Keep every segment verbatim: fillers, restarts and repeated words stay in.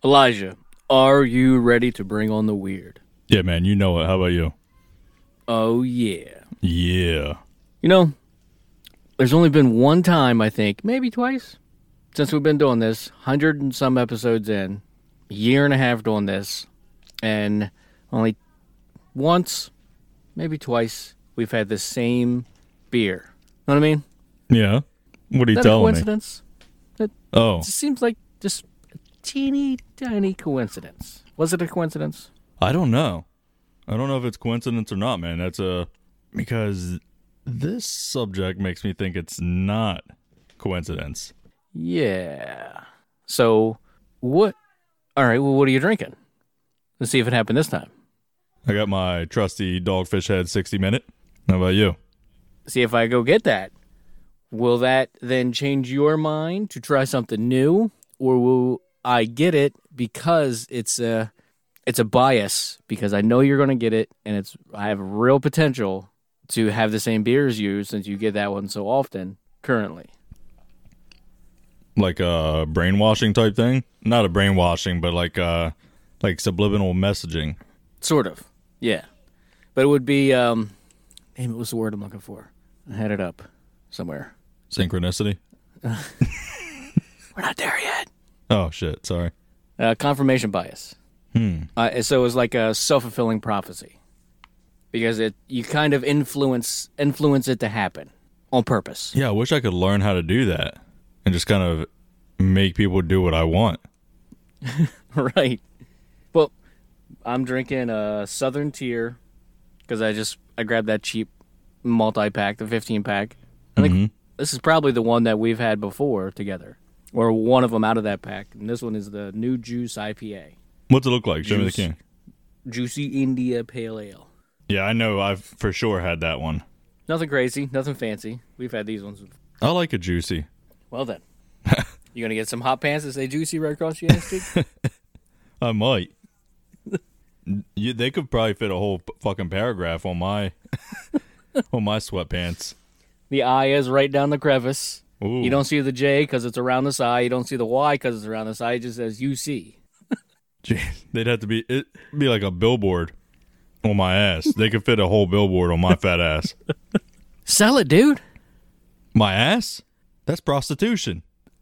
Elijah, are you ready to bring on the weird? Yeah, man, you know it. How about you? Oh, yeah. Yeah. You know, there's only been one time, I think, maybe twice, since we've been doing this, hundred and some episodes in, a year and a half doing this, and only once, maybe twice, we've had the same beer. Know what I mean? Yeah. What are you Is that a telling me? coincidence? It Oh, just seems like just a teeny tiny coincidence. Was it a coincidence? I don't know. I don't know if it's coincidence or not, man. That's a because this subject makes me think it's not coincidence. Yeah. So, what? All right, well, what are you drinking? Let's see if it happened this time. I got my trusty Dogfish Head sixty minute. How about you? See if I go get that. Will that then change your mind to try something new? Or will I get it because it's a, it's a bias? Because I know you're going to get it, and it's I have real potential to have the same beer as you since you get that one so often currently. Like a brainwashing type thing? Not a brainwashing, but like uh like subliminal messaging. Sort of, yeah. But it would be, um, damn, what's the word I'm looking for? I had it up somewhere. Synchronicity? We're not there yet. Oh, shit. Sorry. Uh, confirmation bias. Hmm. Uh, so it was like a self-fulfilling prophecy. Because it you kind of influence influence it to happen on purpose. Yeah, I wish I could learn how to do that and just kind of make people do what I want. Right. Well, I'm drinking a Southern Tier because I just I grabbed that cheap multi-pack, the fifteen pack. I think Mhm. this is probably the one that we've had before together, or one of them out of that pack. And this one is the New Juice I P A, What's it look like? Show me the Juice. can. Juicy India Pale Ale. Yeah, I know. I've for sure had that one. Nothing crazy, nothing fancy. We've had these ones. I like it juicy. Well then, you gonna get some hot pants that say "juicy" right across your ass cheek? I might. you, they could probably fit a whole p- fucking paragraph on my on my sweatpants. The I is right down the crevice. Ooh. You don't see the J because it's around the side. You don't see the Y because it's around the side. It just says U C. Jeez, they'd have to be it'd be like a billboard on my ass. They could fit a whole billboard on my fat ass. Sell it, dude. My ass? That's prostitution.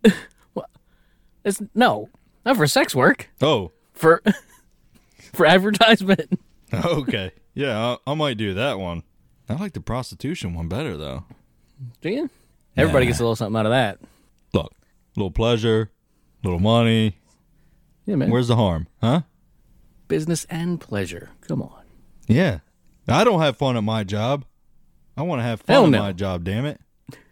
It's no, not for sex work. Oh, For for advertisement. okay. Yeah, I, I might do that one. I like the prostitution one better though. Do you? Everybody Nah. gets a little something out of that. Look, little pleasure, little money. Yeah, man. Where's the harm, huh? Business and pleasure. Come on. Yeah. I don't have fun at my job. I want to have fun Hell at no. my job, damn it.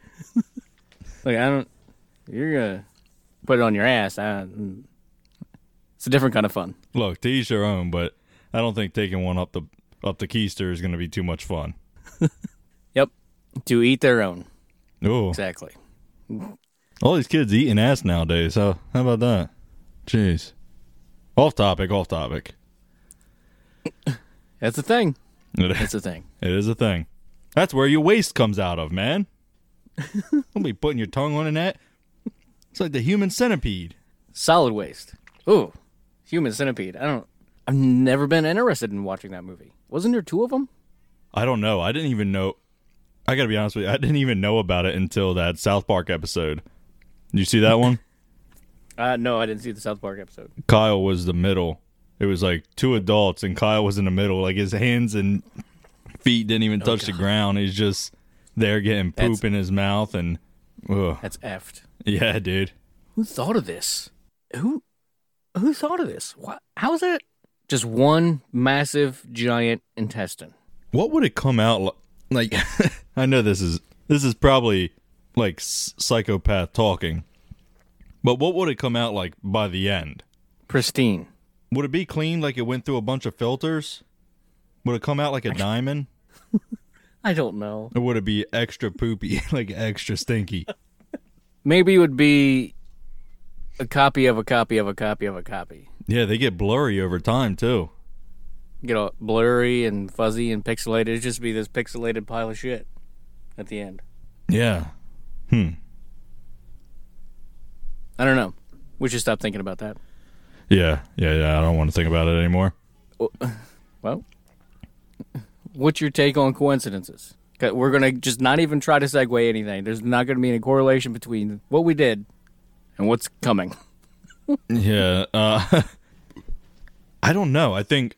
Like I don't. You're gonna put it on your ass. I, it's a different kind of fun. Look, to each their own, but I don't think taking one up the up the keister is going to be too much fun. Yep. To eat their own. Oh, Exactly. all these kids eating ass nowadays. How how about that? Jeez. Off topic, off topic. That's the thing. It That's the thing. it is a thing. That's where your waste comes out of, man. Don't be putting your tongue on that. It's like the human centipede. Solid waste. Ooh, Human Centipede. I don't. I've never been interested in watching that movie. Wasn't there two of them? I don't know. I didn't even know. I got to be honest with you. I didn't even know about it until that South Park episode. Did you see that one? Uh, no, I didn't see the South Park episode. Kyle was the middle. It was like two adults, and Kyle was in the middle. Like his hands and feet didn't even touch the ground. He's just there getting poop That's- in his mouth, and ugh. That's effed. Yeah, dude. Who thought of this? Who who thought of this? What? How is that? Just one massive giant intestine. What would it come out li- like? I know this is this is probably like s- psychopath talking, but what would it come out like by the end? Pristine. Would it be clean like it went through a bunch of filters? Would it come out like a diamond? I don't know. Or would it be extra poopy, like extra stinky? Maybe it would be a copy of a copy of a copy of a copy. Yeah, they get blurry over time too. Get all blurry and fuzzy and pixelated. It'd just be this pixelated pile of shit at the end. Yeah. Hmm. I don't know. We should stop thinking about that. Yeah, yeah, yeah. I don't want to think about it anymore. Well, what's your take on coincidences? 'Cause we're going to just not even try to segue anything. There's not going to be any correlation between what we did and what's coming. Yeah. Uh, I don't know. I think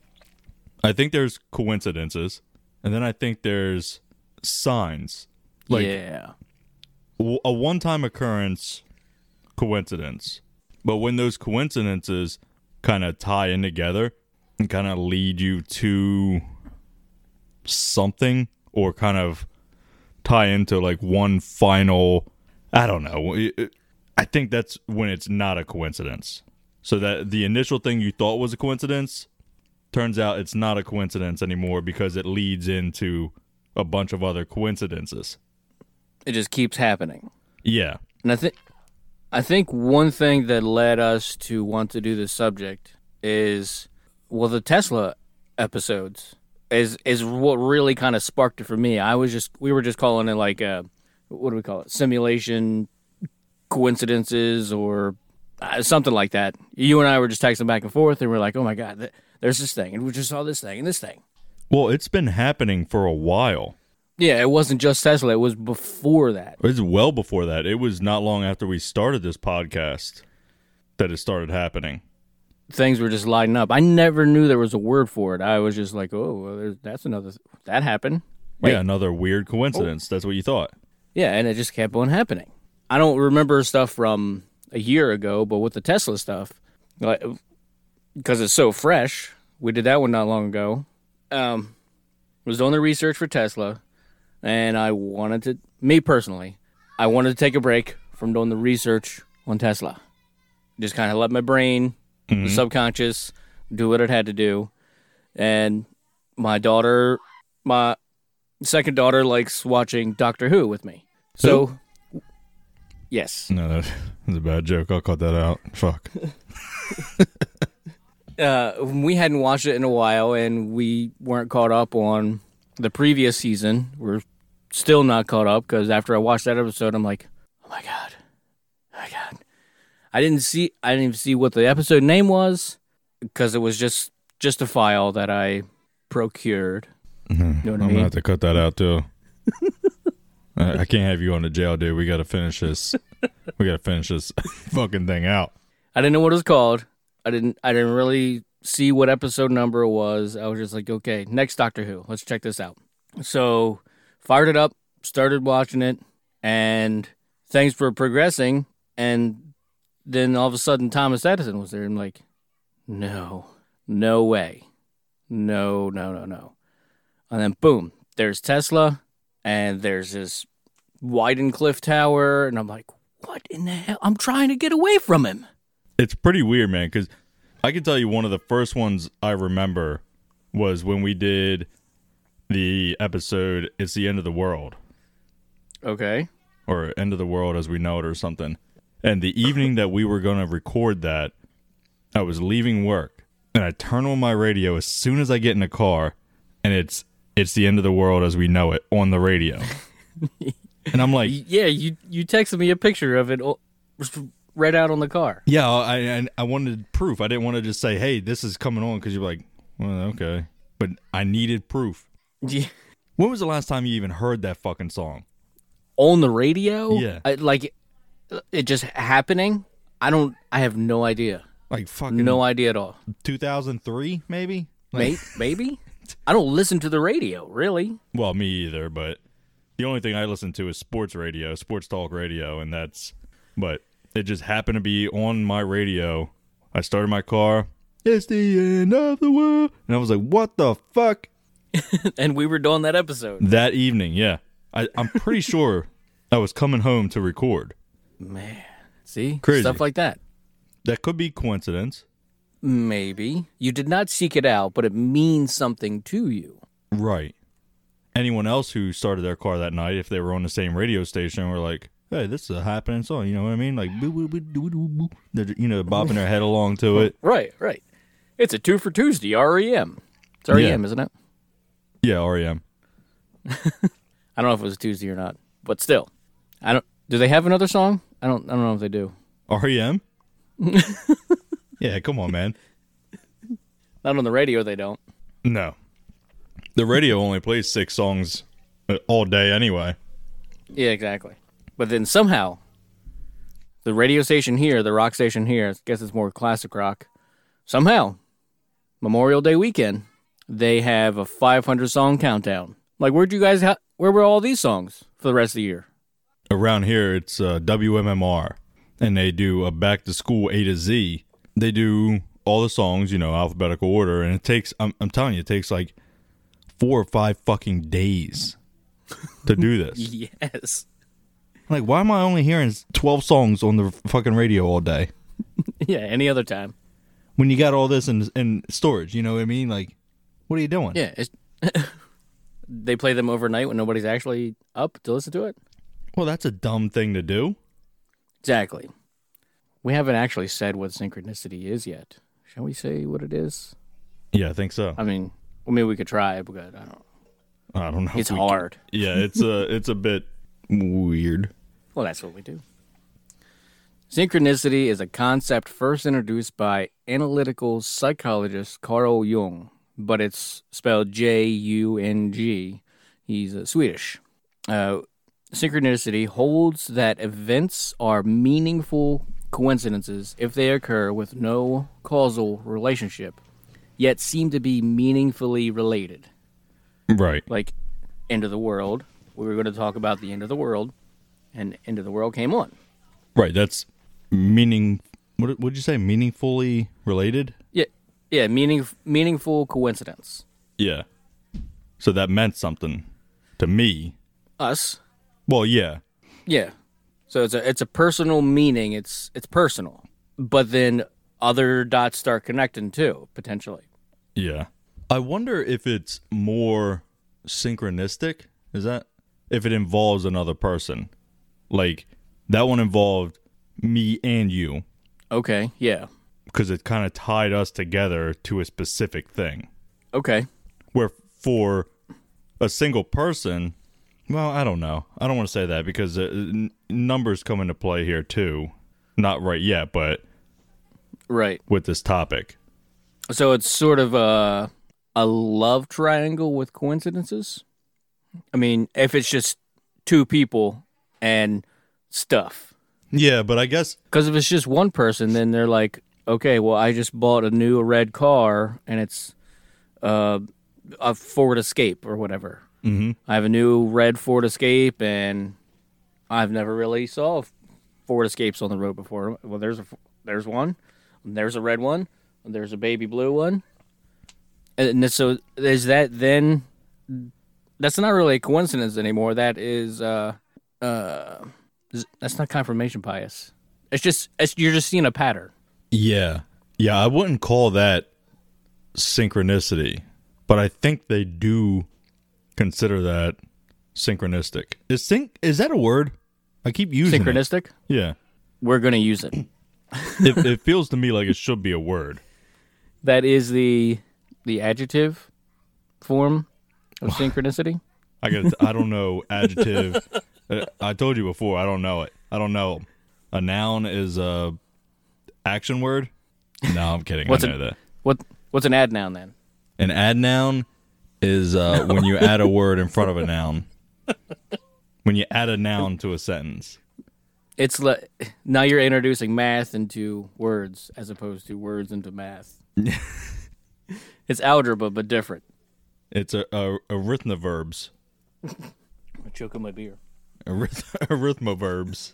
I think there's coincidences, and then I think there's signs. Like yeah. a one-time occurrence, coincidence. But when those coincidences kind of tie in together and kind of lead you to something, or kind of tie into like one final, I don't know. I think that's when it's not a coincidence. So that the initial thing you thought was a coincidence turns out it's not a coincidence anymore because it leads into a bunch of other coincidences. It just keeps happening. Yeah. And I think I think one thing that led us to want to do this subject is, well, the Tesla episodes is is what really kind of sparked it for me. I was just we were just calling it like a, what do we call it? Simulation coincidences or uh, something like that. You and I were just texting back and forth, and we're like, "Oh my god, th- there's this thing, and we just saw this thing and this thing." Well, it's been happening for a while. Yeah, it wasn't just Tesla. It was before that. It was well before that. It was not long after we started this podcast that it started happening. Things were just lighting up. I never knew there was a word for it. I was just like, oh, well, there's, that's another, th- that happened. Wait. Yeah, another weird coincidence. Oh. That's what you thought. Yeah, and it just kept on happening. I don't remember stuff from a year ago, but with the Tesla stuff, like, because it's so fresh, we did that one not long ago. Um, was doing the research for Tesla, and I wanted to, me personally, I wanted to take a break from doing the research on Tesla. Just kind of let my brain, mm-hmm. the subconscious, do what it had to do. And my daughter, my second daughter, likes watching Doctor Who with me. So, Who? Yes. No, that's a bad joke. I'll cut that out. Fuck. uh, we hadn't watched it in a while, and we weren't caught up on the previous season. We're still not caught up, because after I watched that episode, I'm like, oh my god. Oh my god. I didn't see I didn't even see what the episode name was, because it was just just a file that I procured. Mm-hmm. You know what I'm I mean? Gonna have to cut that out too. I, I can't have you on the jail, dude. We gotta finish this. We gotta finish this fucking thing out. I didn't know what it was called. I didn't I didn't really see what episode number it was. I was just like, okay, next Doctor Who. Let's check this out. So fired it up, started watching it, and things were progressing, and then all of a sudden Thomas Edison was there. I'm like, no, no way. No, no, no, no. And then boom, there's Tesla, and there's this Weidencliff Tower, and I'm like, what in the hell? I'm trying to get away from him. It's pretty weird, man, because I can tell you one of the first ones I remember was when we did the episode, It's the End of the World. Okay. Or End of the World as We Know It or something. And the evening that we were going to record that, I was leaving work, and I turn on my radio as soon as I get in the car, and it's It's the End of the World as We Know It on the radio. And I'm like... Yeah, you, you texted me a picture of it right out on the car. Yeah, I, I, I wanted proof. I didn't want to just say, hey, this is coming on, because you're like, well, okay. But I needed proof. Yeah. When was the last time you even heard that fucking song? On the radio? Yeah. I, like, it just happening? I don't, I have no idea. Like fucking... No idea at all. two thousand three, maybe? Like, maybe? I don't listen to the radio, really. Well, me either, but the only thing I listen to is sports radio, sports talk radio, and that's... But it just happened to be on my radio. I started my car. It's the end of the world. And I was like, what the fuck? And we were doing that episode. That evening, yeah. I, I'm pretty sure I was coming home to record. Man. See? Crazy. Stuff like that. That could be coincidence. Maybe. You did not seek it out, but it means something to you. Right. Anyone else who started their car that night, if they were on the same radio station, were like, hey, this is a happening song. You know what I mean? Like, boo, boo, boo, boo, boo, boo. They're, you know, bopping their head along to it. Right, right. It's a two for Tuesday, R E M. It's R E M, yeah. Isn't it? Yeah, R E M. I don't know if it was a Tuesday or not, but still. I don't. Do they have another song? I don't I don't know if they do. R E M? Yeah, come on, man. Not on the radio, they don't. No. The radio only plays six songs all day anyway. Yeah, exactly. But then somehow, the radio station here, the rock station here, I guess it's more classic rock, somehow, Memorial Day weekend, they have a five hundred song countdown. Like, where'd you guys, ha- where were all these songs for the rest of the year? Around here, it's uh, W M M R, and they do a back to school A to Z. They do all the songs, you know, alphabetical order, and it takes, I'm, I'm telling you, it takes like four or five fucking days to do this. Yes. Like, why am I only hearing twelve songs on the fucking radio all day? Yeah, any other time. When you got all this in, in storage, you know what I mean? Like, what are you doing? Yeah. It's they play them overnight when nobody's actually up to listen to it? Well, that's a dumb thing to do. Exactly. We haven't actually said what synchronicity is yet. Shall we say what it is? Yeah, I think so. I mean, well, maybe we could try, but I don't I don't know. It's if we hard. Can. Yeah, it's a, it's a bit weird. Well, that's what we do. Synchronicity is a concept first introduced by analytical psychologist Carl Jung, but it's spelled J U N G. He's uh, Swedish. Uh, synchronicity holds that events are meaningful coincidences if they occur with no causal relationship, yet seem to be meaningfully related. Right. Like, end of the world. We were going to talk about the end of the world, and end of the world came on. Right, that's meaning. What would you say? Meaningfully related? Yeah, yeah, meaning meaningful coincidence. Yeah. So that meant something to me. Us. Well, yeah. Yeah. So it's a it's a personal meaning. It's it's personal, but then other dots start connecting too, potentially. Yeah. I wonder if it's more synchronistic. Is that if it involves another person? Like that one involved me and you. Okay. Yeah. Because it kind of tied us together to a specific thing. Okay. Where for a single person, well, I don't know. I don't want to say that because uh, n- numbers come into play here too. Not right yet, but right with this topic. So it's sort of a a love triangle with coincidences. I mean, if it's just two people and stuff. Yeah, but I guess because if it's just one person, then they're like, okay, well, I just bought a new red car and it's uh, a Ford Escape or whatever. Mm-hmm. I have a new red Ford Escape, and I've never really saw Ford Escapes on the road before. Well, there's a there's one, and there's a red one, and there's a baby blue one, and so is that then? That's not really a coincidence anymore. That is, uh, uh, that's not confirmation bias. It's just it's, you're just seeing a pattern. Yeah, yeah. I wouldn't call that synchronicity, but I think they do consider that synchronistic. Is sync is that a word? I keep using synchronistic. It. Yeah, we're gonna use it. it. It feels to me like it should be a word. That is the the adjective form of synchronicity. I got. I don't know adjective. I told you before. I don't know it. I don't know. A noun is a action word. No, I'm kidding. What's I know a, that. What What's an adnoun then? An adnoun is uh, when you add a word in front of a noun. When you add a noun to a sentence. It's le- now you're introducing math into words as opposed to words into math. It's algebra, but different. It's a, a arithmoverbs. I'm choking my beer. Arith- arithmoverbs.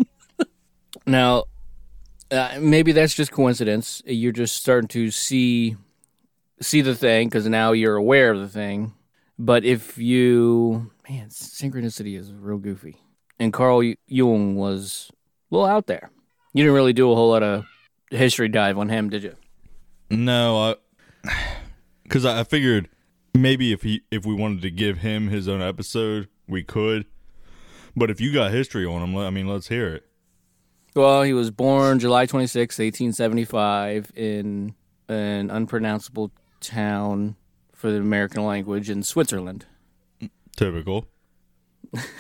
Now, uh, maybe that's just coincidence. You're just starting to see see the thing because now you're aware of the thing. But if you, man, synchronicity is real goofy. And Carl Jung was a little out there. You didn't really do a whole lot of history dive on him, did you? No, because I, I figured maybe if he if we wanted to give him his own episode, we could. But if you got history on him, I mean, let's hear it. Well, he was born July twenty-sixth, eighteen seventy-five in an unpronounceable town for the American language in Switzerland. Typical.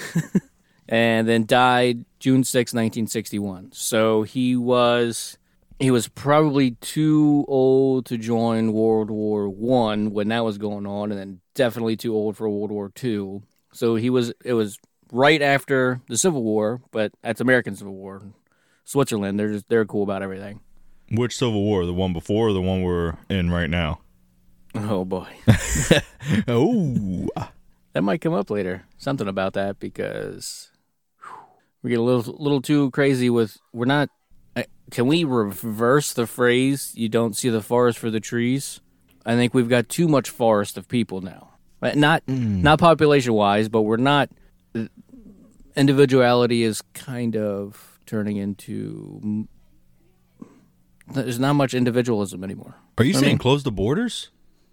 And then died June sixth, nineteen sixty-one. So he was he was probably too old to join World War One when that was going on, and then definitely too old for World War Two. So he was. It was right after the Civil War, but that's American Civil War. Switzerland, they're just, they're cool about everything. Which Civil War? The one before or the one we're in right now? Oh boy. Oh, That might come up later. Something about that because we get a little little too crazy with we're not. Can we reverse the phrase? You don't see the forest for the trees. I think we've got too much forest of people now. Not mm. not population wise, but we're not. Individuality is kind of turning into. There's not much individualism anymore. Are you I saying mean, close the borders?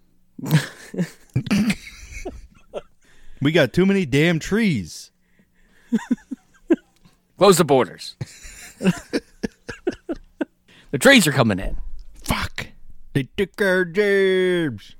We got too many damn trees. Close the borders. The trees are coming in. Fuck. They took our jobs.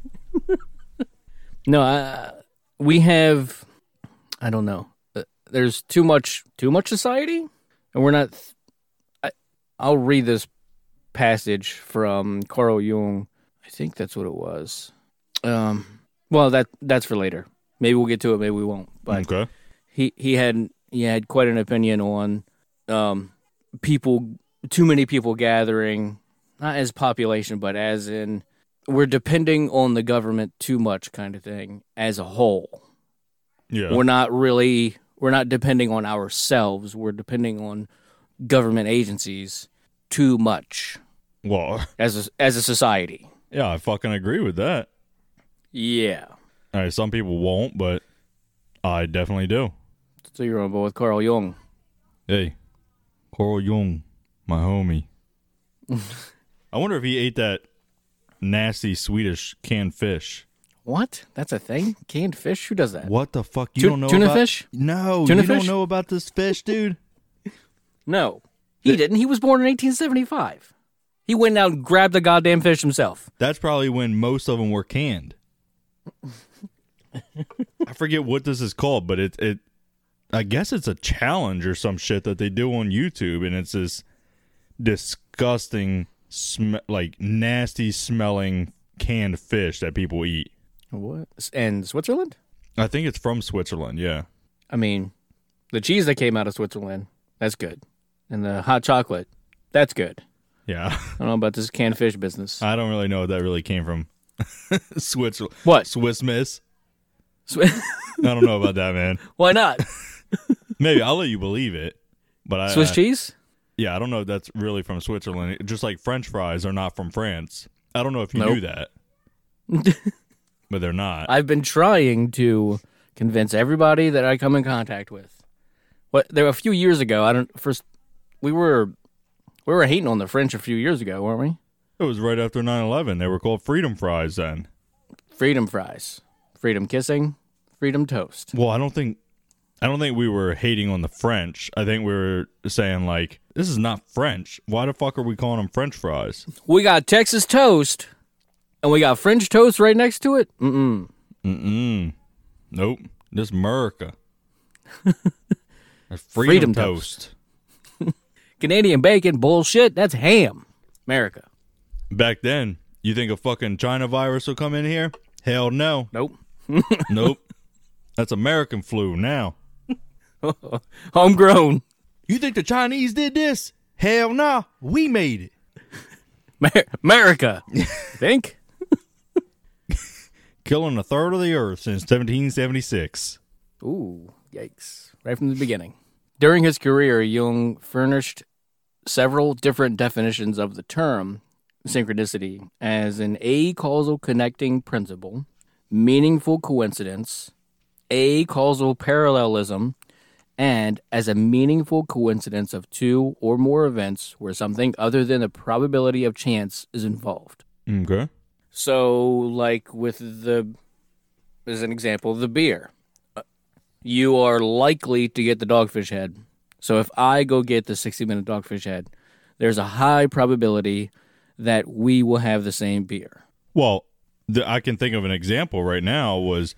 No, uh, we have. I don't know. Uh, there's too much, too much society, and we're not. I, I'll read this passage from Carl Jung. I think that's what it was. Um, well, that that's for later. Maybe we'll get to it. Maybe we won't. But okay. he he had he had quite an opinion on um, people. Too many people gathering, not as population, but as in we're depending on the government too much, kind of thing, as a whole. Yeah, we're not really. We're not depending on ourselves. We're depending on government agencies too much. Well, as a, as a society. Yeah, I fucking agree with that. Yeah. All right, some people won't, but I definitely do. So you're on board with Carl Jung. Hey, Carl Jung, my homie. I wonder if he ate that nasty Swedish canned fish. What? That's a thing? Canned fish? Who does that? What the fuck? You Tu- don't know tuna about... fish? No, tuna you fish? don't know about this fish, dude? No. He didn't. He was born in eighteen seventy-five. He went out and grabbed the goddamn fish himself. That's probably when most of them were canned. I forget what this is called, but it it I guess it's a challenge or some shit that they do on YouTube, and it's this disgusting, sm- like nasty smelling canned fish that people eat. What? And Switzerland? I think it's from Switzerland, yeah. I mean, the cheese that came out of Switzerland, that's good. And the hot chocolate, that's good. Yeah. I don't know about this canned fish business. I don't really know if that really came from Switzerland. What? Swiss Miss? Swi- I don't know about that, man. Why not? Maybe. I'll let you believe it. But I, Swiss I, cheese? Yeah, I don't know if that's really from Switzerland. Just like French fries are not from France. I don't know if you Nope. knew that. But they're not. I've been trying to convince everybody that I come in contact with. What there a few years ago, I don't first we were we were hating on the French a few years ago, weren't we? It was right after nine eleven. They were called freedom fries then. Freedom fries. Freedom kissing, freedom toast. Well, I don't think I don't think we were hating on the French. I think we were saying like, this is not French. Why the fuck are we calling them French fries? We got Texas toast, and we got French toast right next to it. Mm-mm. Mm-mm. Nope. This America. Freedom, Freedom toast. toast. Canadian bacon, bullshit. That's ham. America. Back then, you think a fucking China virus will come in here? Hell no. Nope. Nope. That's American flu now. Homegrown. You think the Chinese did this? Hell no. We made it. Mer- America. Think? Killing a third of the earth since seventeen seventy-six. Ooh, yikes. Right from the beginning. During his career, Jung furnished several different definitions of the term synchronicity as an a-causal connecting principle, meaningful coincidence, a-causal parallelism, and as a meaningful coincidence of two or more events where something other than the probability of chance is involved. Okay. So, like with the, as an example, the beer. You are likely to get the Dogfish Head. So if I go get the sixty-minute Dogfish Head, there's a high probability that we will have the same beer. Well, the, I can think of an example right now was,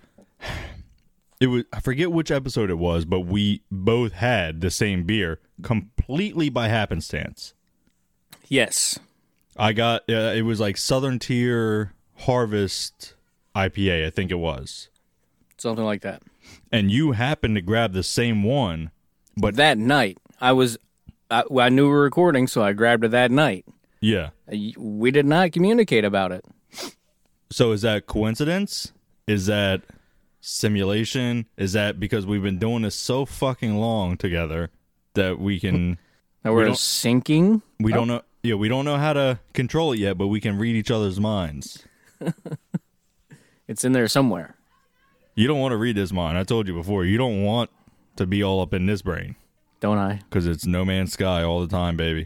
it was I forget which episode it was, but we both had the same beer completely by happenstance. Yes. I got, uh, it was like Southern Tier Harvest I P A, I think it was. Something like that. And you happened to grab the same one. But that night, I was, I, I knew we were recording, so I grabbed it that night. Yeah. We did not communicate about it. So is that coincidence? Is that simulation? Is that because we've been doing this so fucking long together that we can... Now we're we don't, syncing? We oh. don't know. Yeah, we don't know how to control it yet, but we can read each other's minds. It's in there somewhere. You don't want to read this mind. I told you before. You don't want to be all up in this brain. Don't I? Because it's No Man's Sky all the time, baby.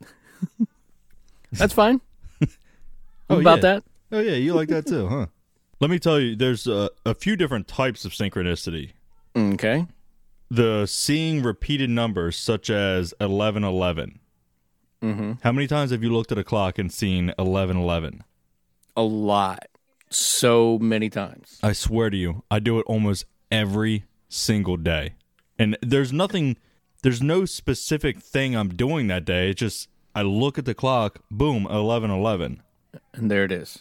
That's fine. Oh, about yeah. that. Oh, yeah, you like that too, huh? Let me tell you, there's a, a few different types of synchronicity. Okay. The seeing repeated numbers, such as eleven eleven. Mm-hmm. How many times have you looked at a clock and seen eleven eleven? A lot. So many times. I swear to you, I do it almost every single day. And there's nothing, there's no specific thing I'm doing that day. It's just, I look at the clock, boom, eleven eleven. And there it is.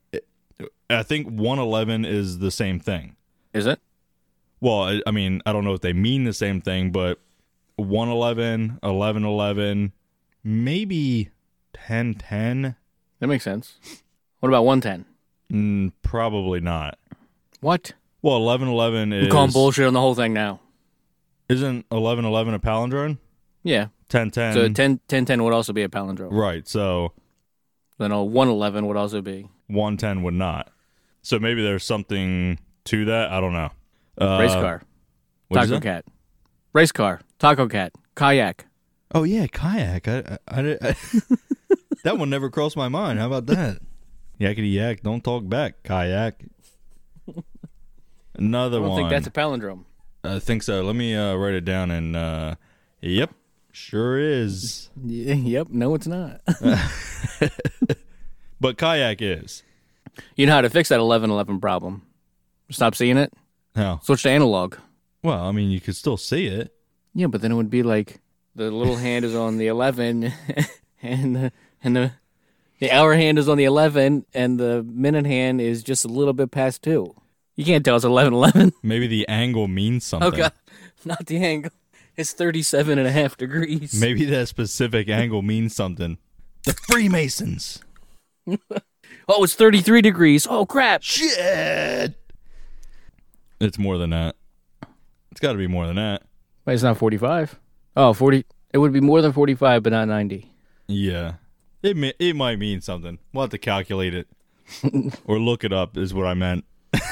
I think one eleven is the same thing. Is it? Well, I, I mean, I don't know if they mean the same thing, but one eleven, eleven eleven, maybe ten ten. That makes sense. What about one ten? Mm, probably not. What? Well, eleven eleven is... I'm calling bullshit on the whole thing now. Isn't eleven eleven a palindrome? Yeah. ten ten. So ten ten would also be a palindrome. Right, so... Then a one eleven would also be. one ten would not. So maybe there's something to that. I don't know. Uh, Race car. What is Taco that? cat. Race car. Taco cat. Kayak. Oh, yeah, kayak. I, I, I, I that one never crossed my mind. How about that? Yakety yak, don't talk back. Kayak. Another I don't one. think that's a palindrome. I think so. Let me uh, write it down. And uh, yep, sure is. Y- yep. No, it's not. But kayak is. You know how to fix that eleven eleven problem. Stop seeing it. How? Switch to analog. Well, I mean, you could still see it. Yeah, but then it would be like the little hand is on the eleven, and the and the the hour hand is on the eleven, and the minute hand is just a little bit past two. You can't tell it's eleven eleven. Maybe the angle means something. Oh god, not the angle. It's thirty-seven and a half degrees. Maybe that specific angle means something. The Freemasons. Oh, it's thirty-three degrees. Oh crap. Shit. It's more than that. It's got to be more than that. Wait, it's not forty-five. Oh, forty. It would be more than forty-five, but not ninety. Yeah. It may, it might mean something. We'll have to calculate it. Or look it up is what I meant.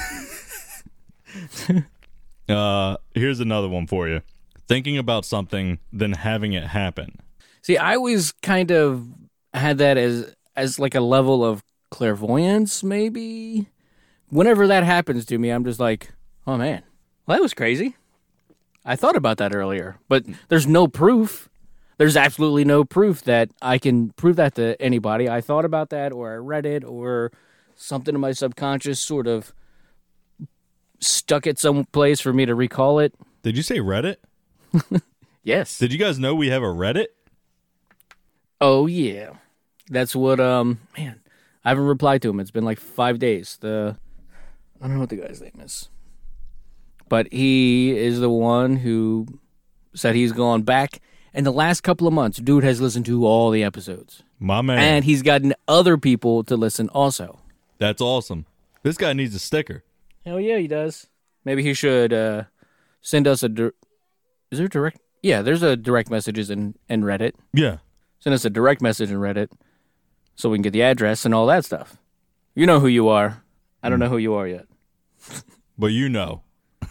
uh, here's another one for you. Thinking about something, then having it happen. See, I always kind of had that as as like a level of clairvoyance, maybe. Whenever that happens to me, I'm just like, oh man, well, that was crazy. I thought about that earlier, but there's no proof. There's absolutely no proof that I can prove that to anybody. I thought about that, or I read it, or something in my subconscious sort of stuck it someplace for me to recall it. Did you say Reddit? Yes. Did you guys know we have a Reddit? Oh, yeah. That's what, um, man, I haven't replied to him. It's been like five days. The, I don't know what the guy's name is. But he is the one who said he's gone back. And the last couple of months, dude has listened to all the episodes. My man. And he's gotten other people to listen also. That's awesome. This guy needs a sticker. Hell yeah, he does. Maybe he should uh, send us a... Di- is there a direct... Yeah, there's a direct messages in, in Reddit. Yeah. Send us a direct message in Reddit so we can get the address and all that stuff. You know who you are. I don't know who you are yet. But you know.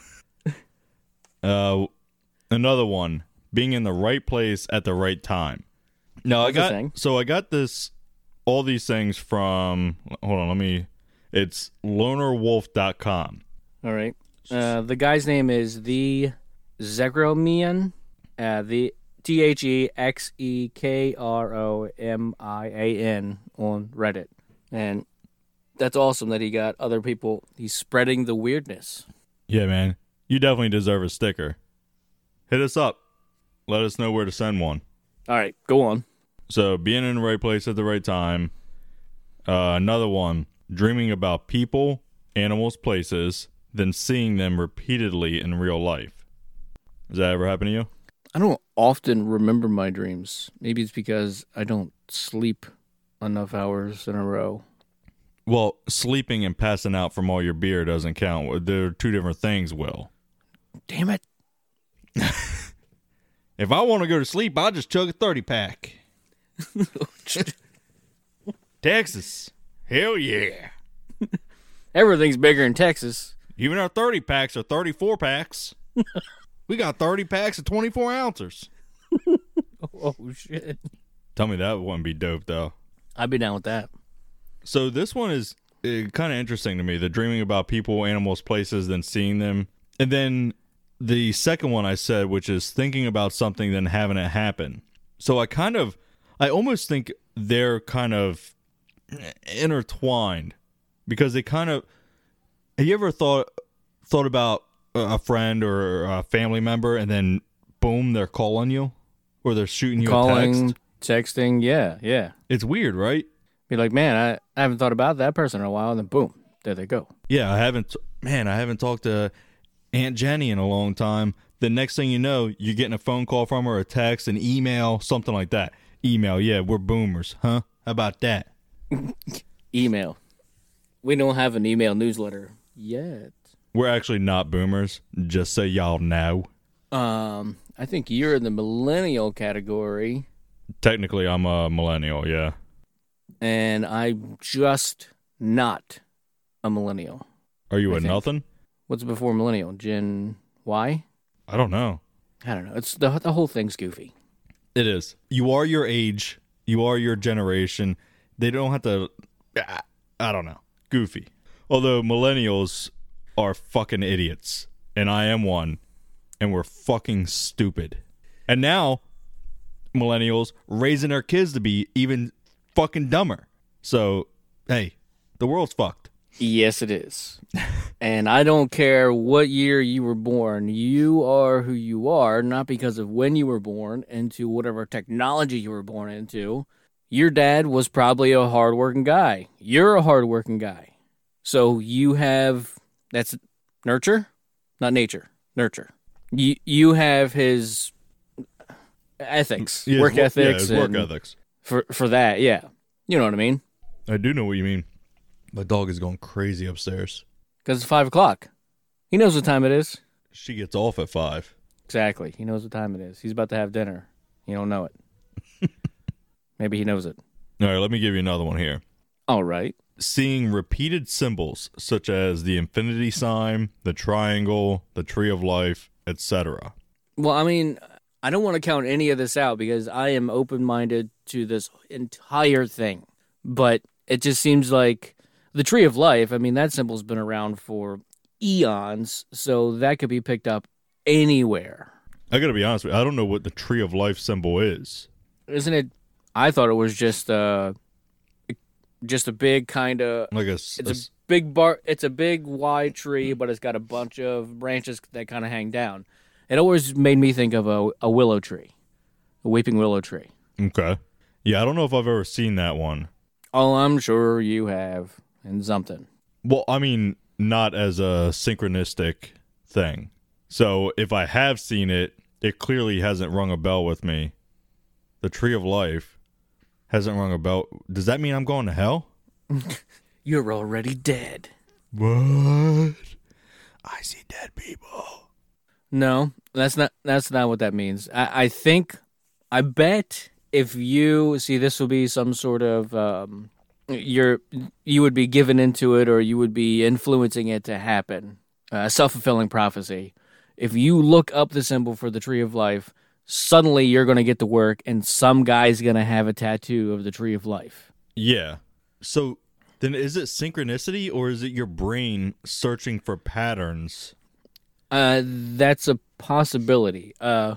uh, another one. Being in the right place at the right time. Now, What's I the got... thing? So I got this... All these things from... Hold on, let me... It's loner wolf dot com. All right. Uh, the guy's name is the Zegromian. Uh, the T H E X E K R O M I A N on Reddit. And that's awesome that he got other people. He's spreading the weirdness. Yeah, man. You definitely deserve a sticker. Hit us up. Let us know where to send one. All right, go on. So being in the right place at the right time. Uh, another one, dreaming about people, animals, places, then seeing them repeatedly in real life. Does that ever happen to you? I don't often remember my dreams. Maybe it's because I don't sleep enough hours in a row. Well, sleeping and passing out from all your beer doesn't count. They're two different things, Will. Damn it. If I want to go to sleep, I'll just chug a thirty-pack. Texas. Hell yeah. Everything's bigger in Texas. Even our thirty-packs are thirty-four packs. We got thirty packs of twenty-four ounces. Oh, shit. Tell me that wouldn't be dope, though. I'd be down with that. So this one is uh, kind of interesting to me. The dreaming about people, animals, places, then seeing them. And then the second one I said, which is thinking about something, then having it happen. So I kind of, I almost think they're kind of intertwined because they kind of, have you ever thought thought about a friend or a family member and then boom, they're calling you or they're shooting you Calling, a text? texting, yeah, yeah. It's weird, right? Be like, man, I, I haven't thought about that person in a while, and then boom, there they go. Yeah, I haven't, man, I haven't talked to Aunt Jenny in a long time. The next thing you know, you're getting a phone call from her, a text, an email, something like that. Email, yeah, we're boomers, huh? How about that? Email. We don't have an email newsletter yet. We're actually not boomers, just so y'all know. Um, I think you're in the millennial category, Technically, I'm a millennial, yeah. and I'm just not a millennial. Are you I a think. nothing? What's before millennial? Gen Y? I don't know. I don't know. It's the the whole thing's goofy. It is. You are your age. You are your generation. They don't have to, I don't know, goofy. Although millennials are fucking idiots, and I am one, and we're fucking stupid. And now, millennials raising their kids to be even fucking dumber. So, hey, the world's fucked. Yes, it is. And I don't care what year you were born. You are who you are, not because of when you were born, into whatever technology you were born into. Your dad was probably a hardworking guy. You're a hardworking guy. So you have, that's nurture? Not nature. Nurture. You, you have his ethics, Yeah, work his wo- yeah, ethics. his work and ethics. For, for that, yeah. You know what I mean? I do know what you mean. My dog is going crazy upstairs. Because it's five o'clock. He knows what time it is. She gets off at five. Exactly. He knows what time it is. He's about to have dinner. You don't know it. Maybe he knows it. All right, let me give you another one here. All right. Seeing repeated symbols such as the infinity sign, the triangle, the tree of life, et cetera. Well, I mean, I don't want to count any of this out because I am open-minded to this entire thing. But it just seems like the tree of life, I mean, that symbol's been around for eons, so that could be picked up anywhere. I got to be honest with you, I don't know what the tree of life symbol is. Isn't it? I thought it was just uh just a big kind of Like a, it's a a big bar it's a big wide tree, but it's got a bunch of branches that kind of hang down. It always made me think of a, a willow tree, a weeping willow tree. okay. Yeah, I don't know if I've ever seen that one. Oh, I'm sure you have, and something. Well, I mean, not as a synchronistic thing. So if I have seen it, it clearly hasn't rung a bell with me. The tree of life hasn't rung a bell. Does that mean I'm going to hell? You're already dead. What? I see dead people. No, that's not that's not what that means. I, I think, I bet if you see, this will be some sort of um, you're you would be given into it, or you would be influencing it to happen. A uh, self-fulfilling prophecy. If you look up the symbol for the tree of life, suddenly you're going to get to work, and some guy's going to have a tattoo of the tree of life. Yeah. So then is it synchronicity, or is it your brain searching for patterns? Uh, that's a possibility. Uh,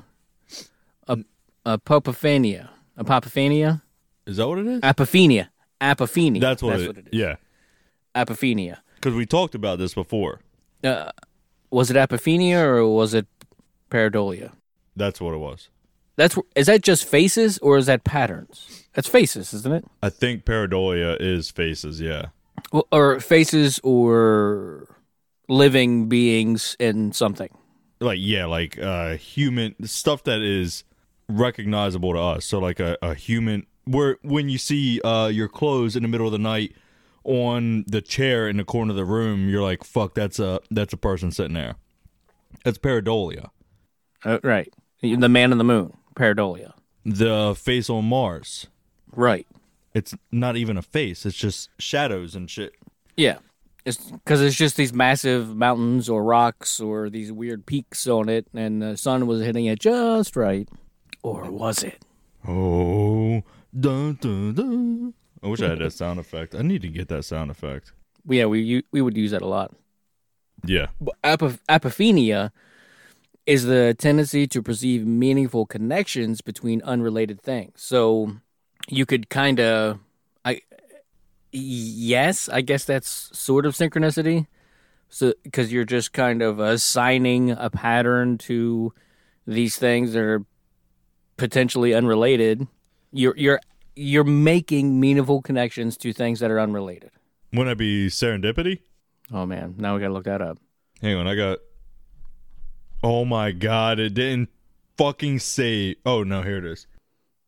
a, a apophenia. Apophenia? Is that what it is? Apophenia. Apophenia. That's what, That's it, what it is. Yeah. Apophenia. Because we talked about this before. Uh, was it apophenia or was it pareidolia? That's what it was. That's is that just faces or is that patterns? That's faces, isn't it? I think pareidolia is faces, yeah. Well, or faces or living beings in something. Like, yeah, like uh, human stuff that is recognizable to us. So like a, a human, where when you see uh, your clothes in the middle of the night on the chair in the corner of the room, you're like, fuck, that's a, that's a person sitting there. That's pareidolia. Uh, right. The man in the moon, pareidolia. The face on Mars. Right. It's not even a face. It's just shadows and shit. Yeah. It's because it's just these massive mountains or rocks or these weird peaks on it, and the sun was hitting it just right. Or was it? Oh, dun, dun, dun. I wish I had that sound effect. I need to get that sound effect. Yeah, we we would use that a lot. Yeah. Apoph- apophenia is the tendency to perceive meaningful connections between unrelated things. So you could kind of, I, yes, I guess that's sort of synchronicity. So because you're just kind of assigning a pattern to these things that are potentially unrelated. You're you're you're making meaningful connections to things that are unrelated. Wouldn't that be serendipity? Oh man, now we gotta look that up. Hang on, I got. Oh my god, it didn't fucking say. Oh no, here it is.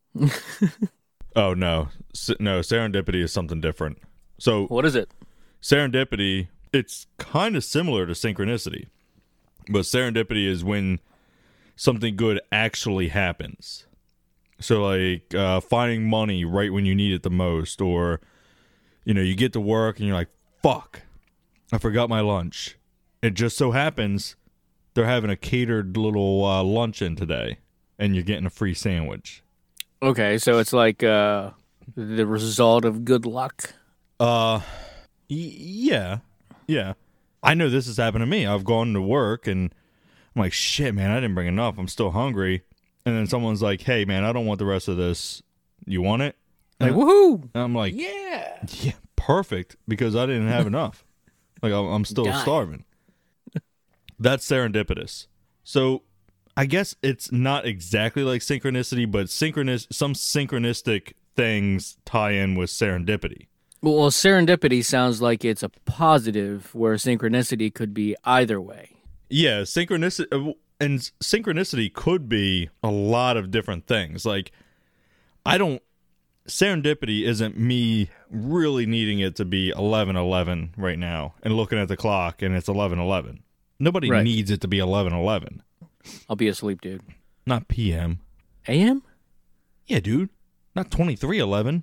Oh no, S- no, serendipity is something different. So What is it? serendipity, it's kind of similar to synchronicity, but serendipity is when something good actually happens. So like uh, finding money right when you need it the most, or you know, you get to work and you're like, fuck, I forgot my lunch. It just so happens they're having a catered little uh, luncheon today, and you're getting a free sandwich. Okay, so it's like uh, the result of good luck. Uh, y- yeah, yeah. I know this has happened to me. I've gone to work, and I'm like, shit, man, I didn't bring enough. I'm still hungry. And then someone's like, hey, man, I don't want the rest of this. You want it? Like, woohoo! And I'm like, Yeah. yeah, perfect, because I didn't have enough. Like, I'm I'm still Dying. starving. That's serendipitous. So I guess it's not exactly like synchronicity, but synchronous some synchronistic things tie in with serendipity. Well, serendipity sounds like it's a positive, where synchronicity could be either way. Yeah, synchronicity and synchronicity could be a lot of different things. Like, I don't serendipity isn't me really needing it to be eleven eleven right now and looking at the clock and it's eleven eleven. Nobody Right. needs it to be eleven eleven. I'll be asleep, dude. Not P M. A M? Yeah, dude. Not twenty-three eleven.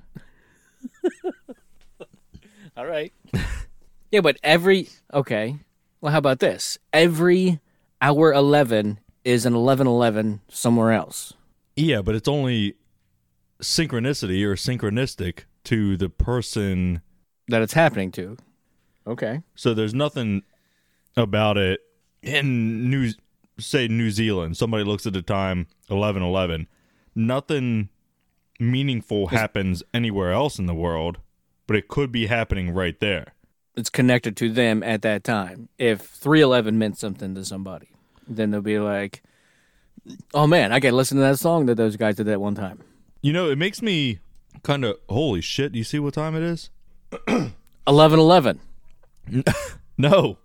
All right. Yeah, but every... Okay. Well, how about this? Every hour eleven is an eleven eleven somewhere else. Yeah, but it's only synchronicity or synchronistic to the person. That it's happening to. Okay. So there's nothing about it in New, say New Zealand. Somebody looks at the time eleven eleven. Nothing meaningful happens anywhere else in the world, but it could be happening right there. It's connected to them at that time. If three eleven meant something to somebody, then they'll be like, oh man, I got to listen to that song that those guys did that one time. You know, it makes me kind of, holy shit, do you see what time it is? eleven eleven. No.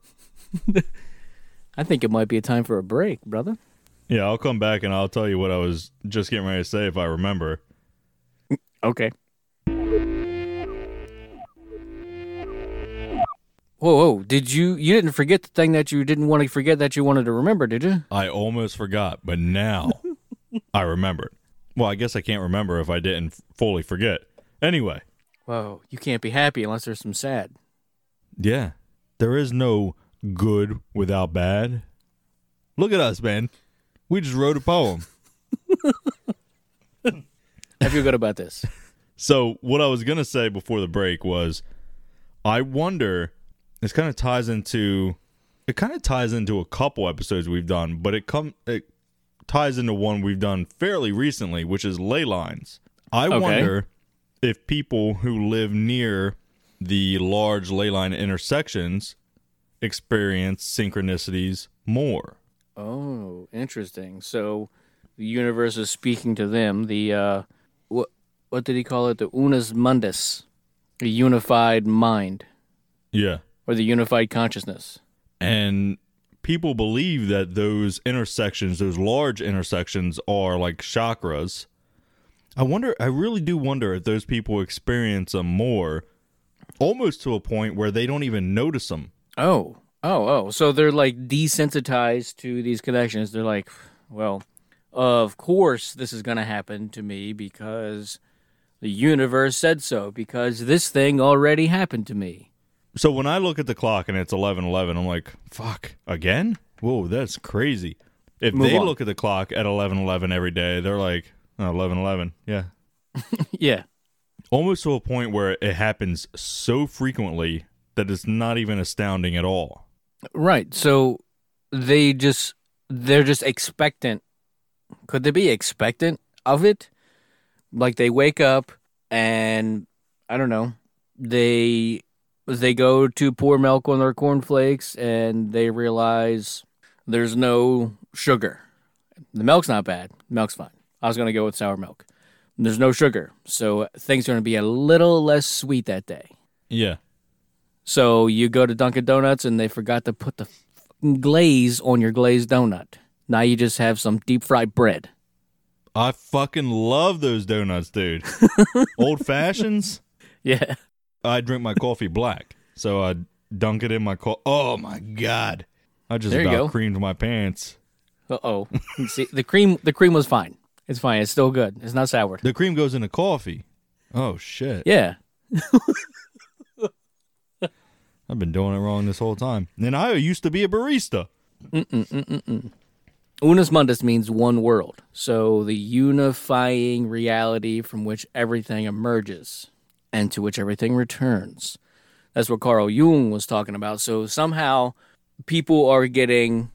I think it might be a time for a break, brother. Yeah, I'll come back and I'll tell you what I was just getting ready to say if I remember. Okay. Whoa, whoa. Did you, you didn't forget the thing that you didn't want to forget that you wanted to remember, did you? I almost forgot, but now I remembered. Well, I guess I can't remember if I didn't f- fully forget. Anyway. Whoa, you can't be happy unless there's some sad. Yeah. There is no good without bad. Look at us, man. We just wrote a poem. I feel good about this. So what I was going to say before the break was, I wonder, this kind of ties into, it kind of ties into a couple episodes we've done, but it come it ties into one we've done fairly recently, which is ley lines. I Okay. wonder if people who live near the large ley line intersections experience synchronicities more. Oh, interesting. So The universe is speaking to them. The uh, what what did he call it? The unus mundus, the unified mind, Yeah. or the unified consciousness. And people believe that those intersections, those large intersections, are like chakras. I wonder, I really do wonder if those people experience them more, almost to a point where they don't even notice them. Oh, oh, oh. So they're like desensitized to these connections. They're like, well, of course this is going to happen to me because the universe said so, because this thing already happened to me. So when I look at the clock and it's eleven eleven, I'm like, fuck, again? Whoa, that's crazy. If Move they on. look at the clock at eleven eleven every day, they're like, oh, eleven eleven, yeah. Yeah. Almost to a point where it happens so frequently that it's not even astounding at all. Right. So they just, they're just expectant. Could they be expectant of it? Like they wake up and, I don't know, they they go to pour milk on their cornflakes and they realize there's no sugar. The milk's not bad. The milk's fine. I was going to go with sour milk. There's no sugar. So things are going to be a little less sweet that day. Yeah. So you go to Dunkin' Donuts and they forgot to put the fucking glaze on your glazed donut. Now you just have some deep fried bread. I fucking love those donuts, dude. Old fashions? Yeah. I drink my coffee black, so I dunk it in my coffee. Oh, my God. I just There you about go. creamed my pants. Uh-oh. See, the cream the cream was fine. It's fine. It's still good. It's not soured. The cream goes into coffee. Oh, shit. Yeah. I've been doing it wrong this whole time. And I used to be a barista. Unus mundus means one world. So the unifying reality from which everything emerges and to which everything returns. That's what Carl Jung was talking about. So somehow people are getting,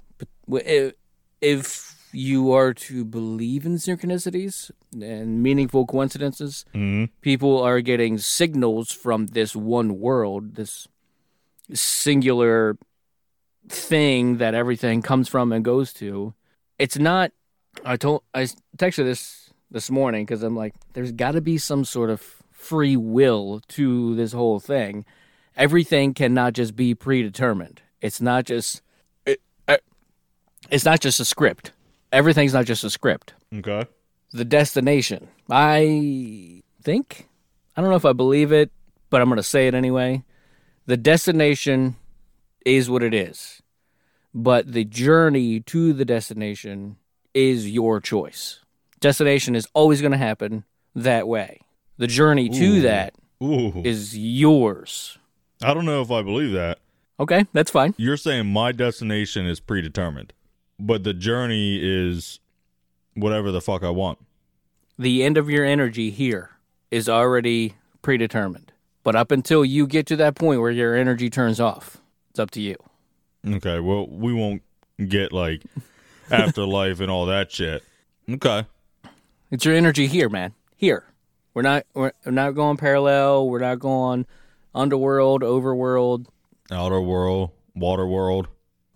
if you are to believe in synchronicities and meaningful coincidences, Mm-hmm. people are getting signals from this one world, this singular thing that everything comes from and goes to. It's not, I told, I texted this this morning because I'm like, there's got to be some sort of free will to this whole thing. Everything cannot just be predetermined. It's not just, it, uh, it's not just a script. Everything's not just a script. Okay. The destination, I think, I don't know if I believe it, but I'm going to say it anyway. The destination is what it is. But the journey to the destination is your choice. Destination is always going to happen that way. The journey to Ooh. that Ooh. is yours. I don't know if I believe that. Okay, that's fine. You're saying my destination is predetermined, but the journey is whatever the fuck I want. The end of your energy here is already predetermined. But up until you get to that point where your energy turns off, it's up to you. Okay, well, we won't get, like, afterlife and all that shit. Okay. It's your energy here, man. Here. We're not we're not going parallel. We're not going underworld, overworld. Outer world, water world.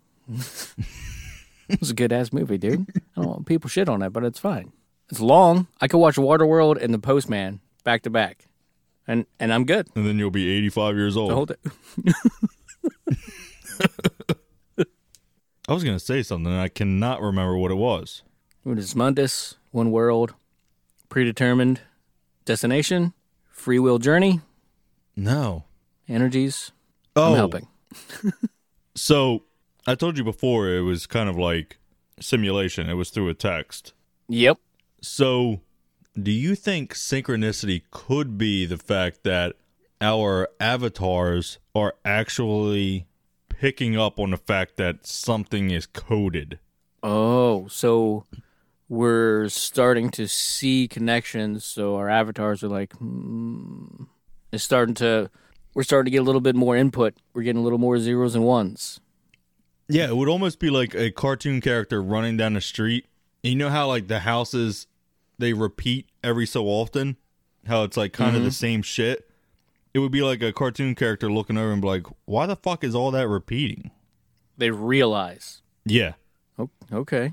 It was a good ass movie, dude. I don't want people shit on it, but it's fine. It's long. I could watch Waterworld and The Postman back to back, and and I'm good. And then you'll be eighty-five years old. The whole day. I was going to say something, and I cannot remember what it was. Unus mundus, one world, predetermined destination, free will journey, No. energies. Oh. I'm helping. So, I told you before it was kind of like simulation. It was through a text. Yep. So, do you think synchronicity could be the fact that our avatars are actually picking up on the fact that something is coded? Oh, so we're starting to see connections. So our avatars are like, hmm, it's starting to. We're starting to get a little bit more input. We're getting a little more zeros and ones. Yeah, it would almost be like a cartoon character running down the street. You know how like the houses, they repeat every so often? How it's like kind of Mhm. the same shit? It would be like a cartoon character looking over and be like, why the fuck is all that repeating? They realize. Yeah. Oh, okay.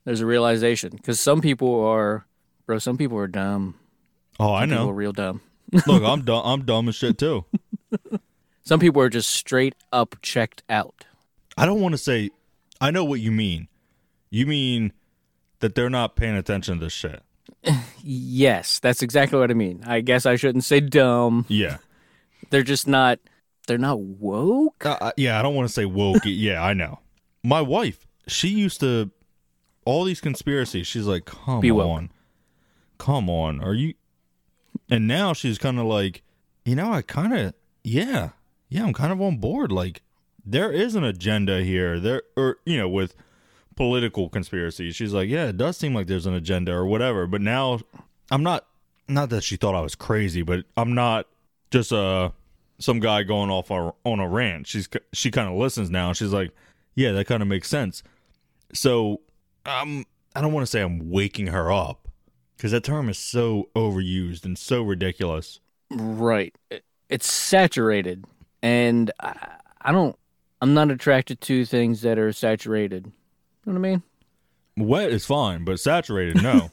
There's a realization because some people are, bro. Some people are dumb. Oh, I Some people know. are real dumb. Look, I'm dumb. I'm dumb as shit too. Some people are just straight up checked out. I don't want to say. I know what you mean. You mean that they're not paying attention to this shit. Yes, that's exactly what I mean. I guess I shouldn't say dumb. Yeah. They're just not. They're not woke. Uh, yeah, I don't want to say woke. Yeah, I know. My wife, she used to all these conspiracies. She's like, come Be woke. on, come on, are you? And now she's kind of like, you know, I kind of, yeah, yeah, I'm kind of on board. Like, there is an agenda here. There, or you know, with political conspiracies, she's like, yeah, it does seem like there's an agenda or whatever. But now, I'm not. Not that she thought I was crazy, but I'm not just a. Some guy going off on, on a rant. She's she kind of listens now. And she's like, yeah, that kind of makes sense. So um, I don't want to say I'm waking her up because that term is so overused and so ridiculous. Right. It- It's saturated, and I, I don't. I'm not attracted to things that are saturated. You know what I mean? Wet is fine, but saturated, no.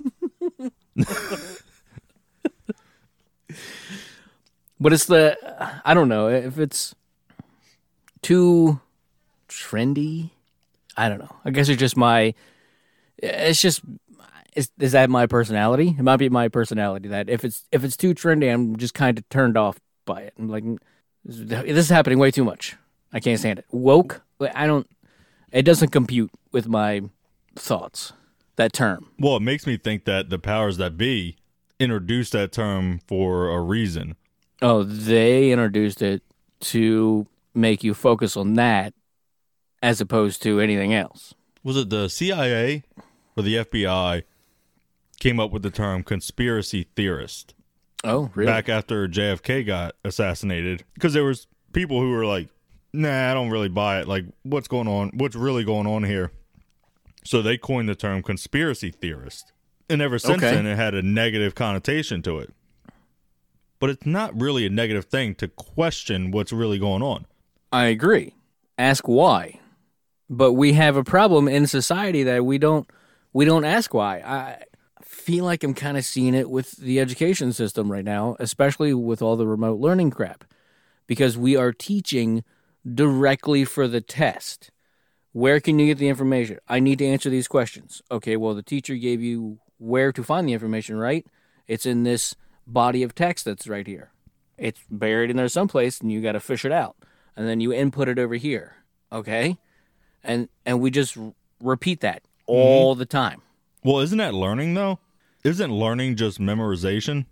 But it's the. I don't know if it's too trendy. I don't know. I guess it's just my. It's just. Is, is that my personality? It might be my personality that if it's if it's too trendy, I'm just kind of turned off by it. I'm like, this is happening way too much. I can't stand it. Woke. I don't. It doesn't compute with my thoughts. That term. Well, it makes me think that the powers that be introduced that term for a reason. Oh, they introduced it to make you focus on that as opposed to anything else. Was it the C I A or the F B I came up with the term conspiracy theorist? Oh, really? Back after J F K got assassinated, because there was people who were like, nah, I don't really buy it. Like, what's going on? What's really going on here? So they coined the term conspiracy theorist. And ever since Okay. then, it had a negative connotation to it. But it's not really a negative thing to question what's really going on. I agree. Ask why. But we have a problem in society that we don't we don't ask why. I feel like I'm kind of seeing it with the education system right now, especially with all the remote learning crap, because we are teaching directly for the test. Where can you get the information? I need to answer these questions. Okay, well, the teacher gave you where to find the information, right? It's in this body of text that's right here. It's buried in there someplace, and you got to fish it out. And then you input it over here, okay? And and we just r- repeat that all mm-hmm. the time. Well, isn't that learning, though? Isn't learning just memorization?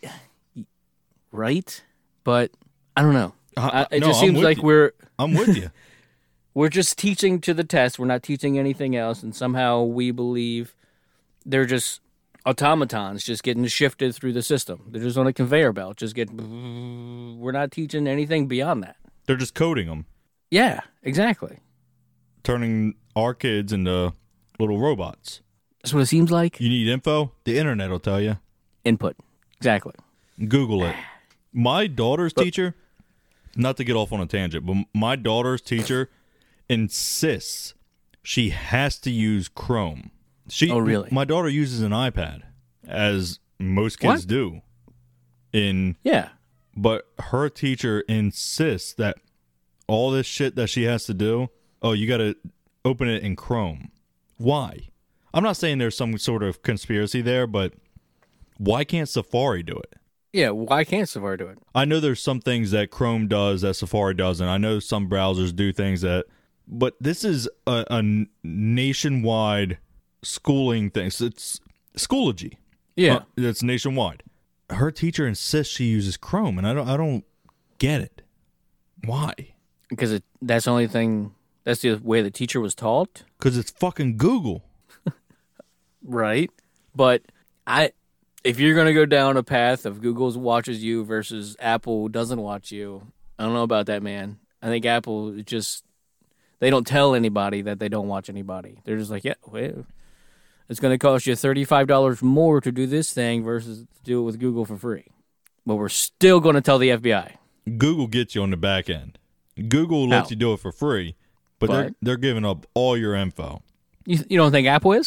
Right? But I don't know. Uh, I, it no, just I'm seems with like you. we're I'm with you. we're just teaching to the test. We're not teaching anything else, and somehow we believe they're just automatons just getting shifted through the system. They're just on a conveyor belt, just get. We're not teaching anything beyond that. They're just coding them. Yeah, exactly. Turning our kids into little robots. That's what it seems like. You need info? The internet will tell you. Input. Exactly. Google it. My daughter's but, teacher, not to get off on a tangent, but my daughter's teacher insists she has to use Chrome. She, oh, really? My daughter uses an iPad, as most kids what? do. In Yeah. But her teacher insists that all this shit that she has to do, oh, you got to open it in Chrome. Why? I'm not saying there's some sort of conspiracy there, but why can't Safari do it? Yeah, why can't Safari do it? I know there's some things that Chrome does that Safari doesn't. I know some browsers do things that, but this is a, a nationwide schooling thing. So it's Schoology. Yeah, uh, it's nationwide. Her teacher insists she uses Chrome, and I don't. I don't get it. Why? Because it, that's the only thing. That's the way the teacher was taught. Because it's fucking Google. Right, but I. If you're going to go down a path of Google's watches you versus Apple doesn't watch you, I don't know about that, man. I think Apple just, they don't tell anybody that they don't watch anybody. They're just like, yeah, well, it's going to cost you thirty-five dollars more to do this thing versus to do it with Google for free. But we're still going to tell the F B I. Google gets you on the back end. Google lets How? you do it for free, but, But? they're they're giving up all your info. You, you don't think Apple is?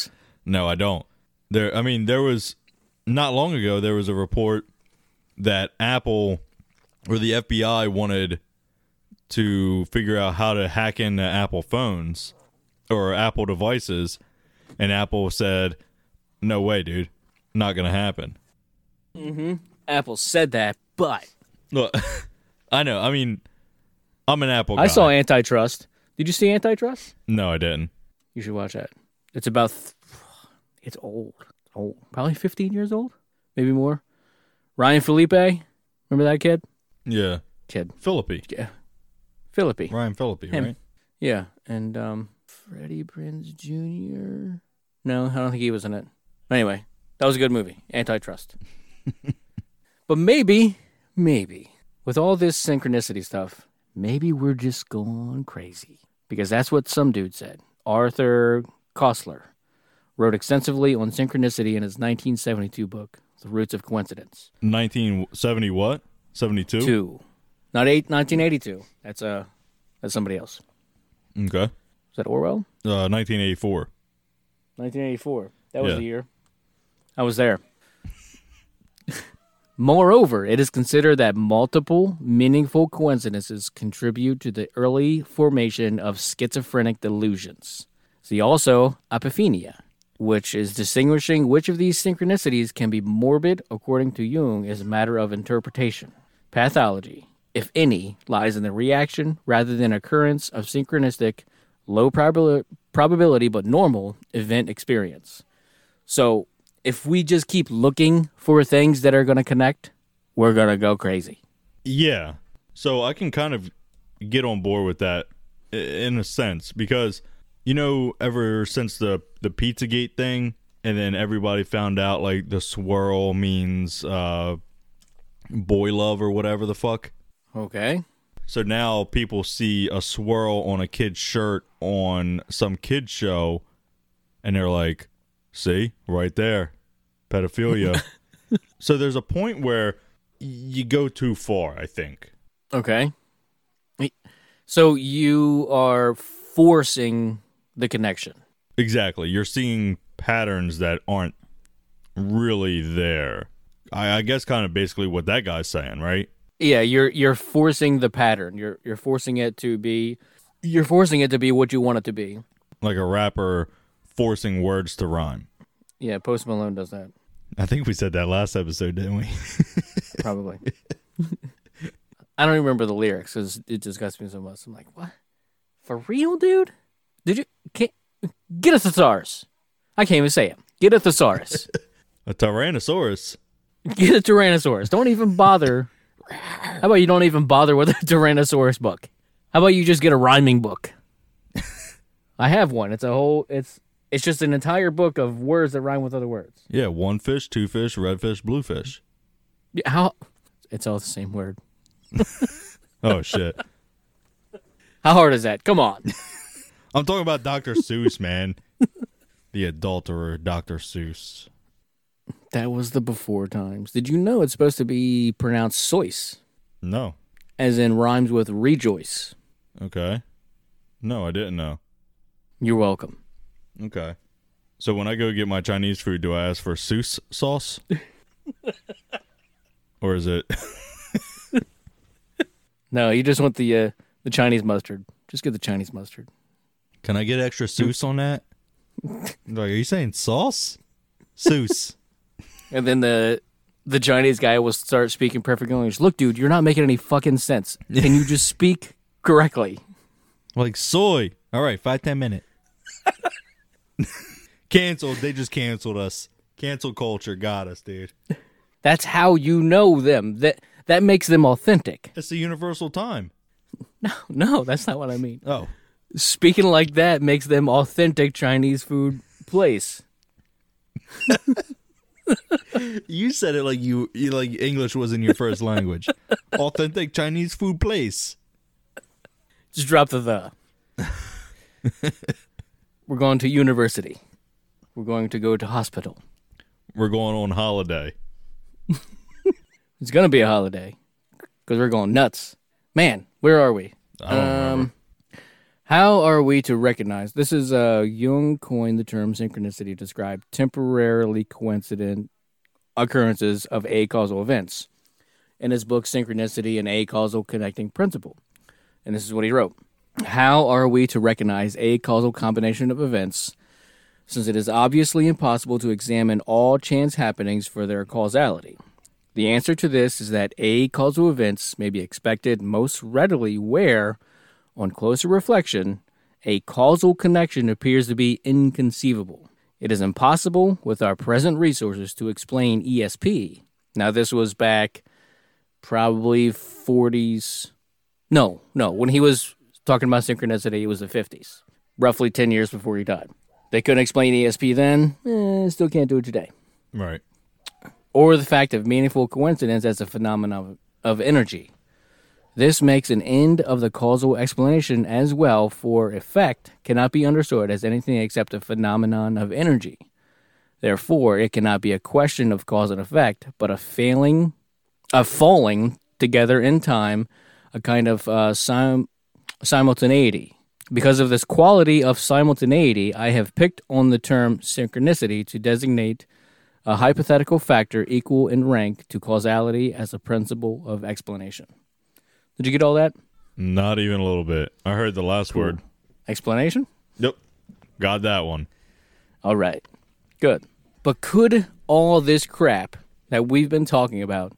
No, I don't. There, I mean, there was not long ago. There was a report that Apple or the F B I wanted to figure out how to hack into Apple phones or Apple devices, and Apple said, "No way, dude, not gonna happen." Mm-hmm. Apple said that, but Look, I know. I mean, I'm an Apple guy. I saw Antitrust. Did you see Antitrust? No, I didn't. You should watch that. It's about. Th- it's old. Old. Probably fifteen years old, maybe more. Ryan Felipe, remember that kid? Yeah, Kid. Philippi. Yeah. Philippi. Ryan Philippi, Him. right? Yeah, and um, Freddie Prinze Junior No, I don't think he was in it. Anyway, that was a good movie, Antitrust. But maybe, maybe, with all this synchronicity stuff, maybe we're just going crazy. Because that's what some dude said. Arthur Koestler wrote extensively on synchronicity in his nineteen seventy-two book, The Roots of Coincidence. nineteen seventy what? seventy-two? Two. Not eight, nineteen eighty-two. That's, uh, that's somebody else. Okay. Is that Orwell? Uh, nineteen eighty-four. nineteen eighty-four. That was Yeah. the year. I was there. Moreover, it is considered that multiple meaningful coincidences contribute to the early formation of schizophrenic delusions. See also apophenia, which is distinguishing which of these synchronicities can be morbid, according to Jung, is a matter of interpretation. Pathology, if any, lies in the reaction rather than occurrence of synchronistic, low probabil- probability but normal event experience. So, if we just keep looking for things that are going to connect, we're going to go crazy. Yeah. So I can kind of get on board with that i- in a sense because, you know, ever since the, the Pizzagate thing and then everybody found out like the swirl means uh, boy love or whatever the fuck. Okay. So now people see a swirl on a kid's shirt on some kid show and they're like, see, right there, pedophilia. So there's a point where you go too far, I think. Okay. So you are forcing the connection. Exactly. You're seeing patterns that aren't really there. I, I guess kind of basically what that guy's saying, right? Yeah, you're you're forcing the pattern. You're you're forcing it to be you're forcing it to be what you want it to be. Like a rapper forcing words to rhyme. Yeah, Post Malone does that. I think we said that last episode, didn't we? Probably. I don't even remember the lyrics because it disgusts me so much. I'm like, what? For real, dude? Did you can't, get a thesaurus? I can't even say it. Get a thesaurus. A Tyrannosaurus. Get a Tyrannosaurus. Don't even bother. How about you don't even bother with a Tyrannosaurus book? How about you just get a rhyming book? I have one. It's a whole. It's it's just an entire book of words that rhyme with other words. Yeah, one fish, two fish, red fish, blue fish. Yeah, how? It's all the same word. Oh, shit. How hard is that? Come on. I'm talking about Doctor Seuss, man. The adulterer, Doctor Seuss. That was the before times. Did you know it's supposed to be pronounced Soyce, No. as in rhymes with rejoice? Okay. No, I didn't know. You're welcome. Okay. So when I go get my Chinese food, do I ask for Seuss sauce? Or is it... No, you just want the uh, the Chinese mustard. Just get the Chinese mustard. Can I get extra Seuss on that? Like, are you saying sauce? Seuss. And then the the Chinese guy will start speaking perfect English. Look, dude, you're not making any fucking sense. Can you just speak correctly? Like soy. All right, five, ten minute. Canceled. They just canceled us. Cancel culture got us, dude. That's how you know them. That that makes them authentic. It's the universal time. No, no, that's not what I mean. Oh. Speaking like that makes them authentic Chinese food place. You said it like you, you like English wasn't your first language. Authentic Chinese food place. Just drop the the. We're going to university. We're going to go to hospital. We're going on holiday. It's going to be a holiday because we're going nuts. Man, where are we? I don't remember. How are we to recognize? This is uh, Jung coined the term synchronicity to describe temporarily coincident occurrences of acausal events in his book Synchronicity and Acausal Connecting Principle. And this is what he wrote. How are we to recognize a causal combination of events, since it is obviously impossible to examine all chance happenings for their causality? The answer to this is that acausal events may be expected most readily where, on closer reflection, a causal connection appears to be inconceivable. It is impossible with our present resources to explain E S P. Now, this was back probably forties. No, no. When he was talking about synchronicity, it was the fifties, roughly ten years before he died. They couldn't explain E S P then, eh, still can't do it today. Right. Or the fact of meaningful coincidence as a phenomenon of energy. This makes an end of the causal explanation as well, for effect cannot be understood as anything except a phenomenon of energy. Therefore, it cannot be a question of cause and effect, but a failing, a falling together in time, a kind of uh, sim- simultaneity. Because of this quality of simultaneity, I have picked on the term synchronicity to designate a hypothetical factor equal in rank to causality as a principle of explanation. Did you get all that? Not even a little bit. I heard the last cool. word. Explanation? Yep. Got that one. All right. Good. But could all this crap that we've been talking about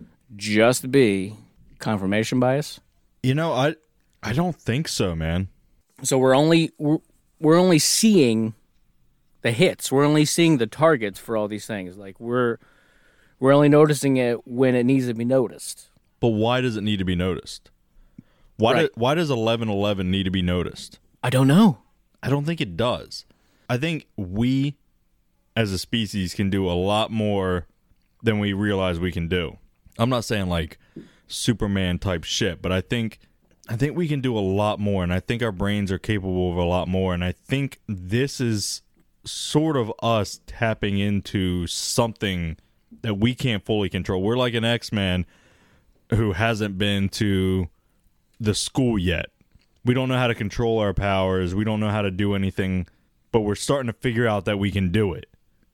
just be confirmation bias? You know, I I don't think so, man. So we're only we're, we're only seeing the hits. We're only seeing the targets for all these things. Like we're we're only noticing it when it needs to be noticed. But why does it need to be noticed? Why right. do, why does eleven eleven need to be noticed? I don't know. I don't think it does. I think we as a species can do a lot more than we realize we can do. I'm not saying like Superman type shit, but I think I think we can do a lot more, and I think our brains are capable of a lot more, and I think this is sort of us tapping into something that we can't fully control. We're like an X-Man who hasn't been to the school yet. We don't know how to control our powers. We don't know how to do anything, but we're starting to figure out that we can do it.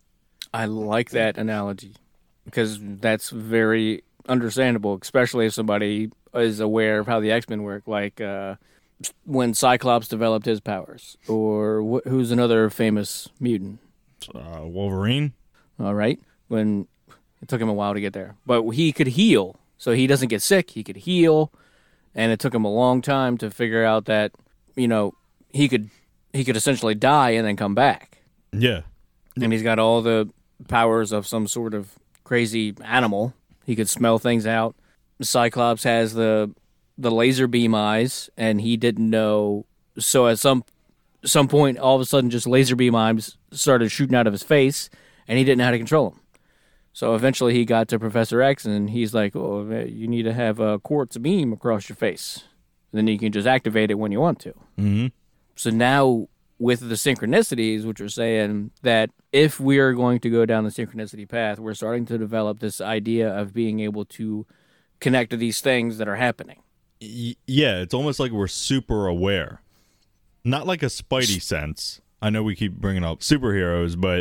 I like that analogy because that's very understandable, especially if somebody is aware of how the X-Men work, like uh, when Cyclops developed his powers, or wh- who's another famous mutant? Uh, Wolverine. All right. When it took him a while to get there, but he could heal. So he doesn't get sick, he could heal, and it took him a long time to figure out that, you know, he could he could essentially die and then come back. Yeah. And he's got all the powers of some sort of crazy animal. He could smell things out. Cyclops has the the laser beam eyes, and he didn't know. So at some some point, all of a sudden, just laser beam eyes started shooting out of his face, and he didn't know how to control them. So eventually he got to Professor X, and he's like, oh, you need to have a quartz beam across your face. And then you can just activate it when you want to. Mm-hmm. So now with the synchronicities, which are saying that if we are going to go down the synchronicity path, we're starting to develop this idea of being able to connect to these things that are happening. Y- yeah, it's almost like we're super aware. Not like a Spidey sense. I know we keep bringing up superheroes, but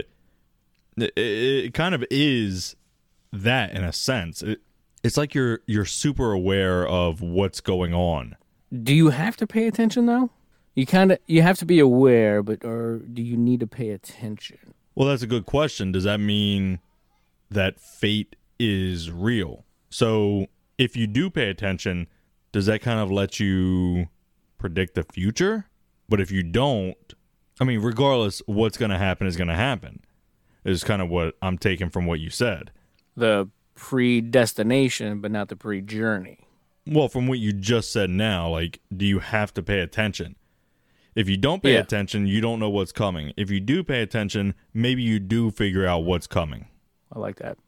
It, it kind of is that in a sense. It, it's like you're you're super aware of what's going on. Do you have to pay attention though? You kind of you have to be aware, but or do you need to pay attention? Well, that's a good question. Does that mean that fate is real? So, if you do pay attention, does that kind of let you predict the future? But if you don't, I mean, regardless, what's going to happen is going to happen. Is kind of what I'm taking from what you said. The predestination, but not the pre-journey. Well, from what you just said now, like, do you have to pay attention? If you don't pay yeah. attention, you don't know what's coming. If you do pay attention, maybe you do figure out what's coming. I like that.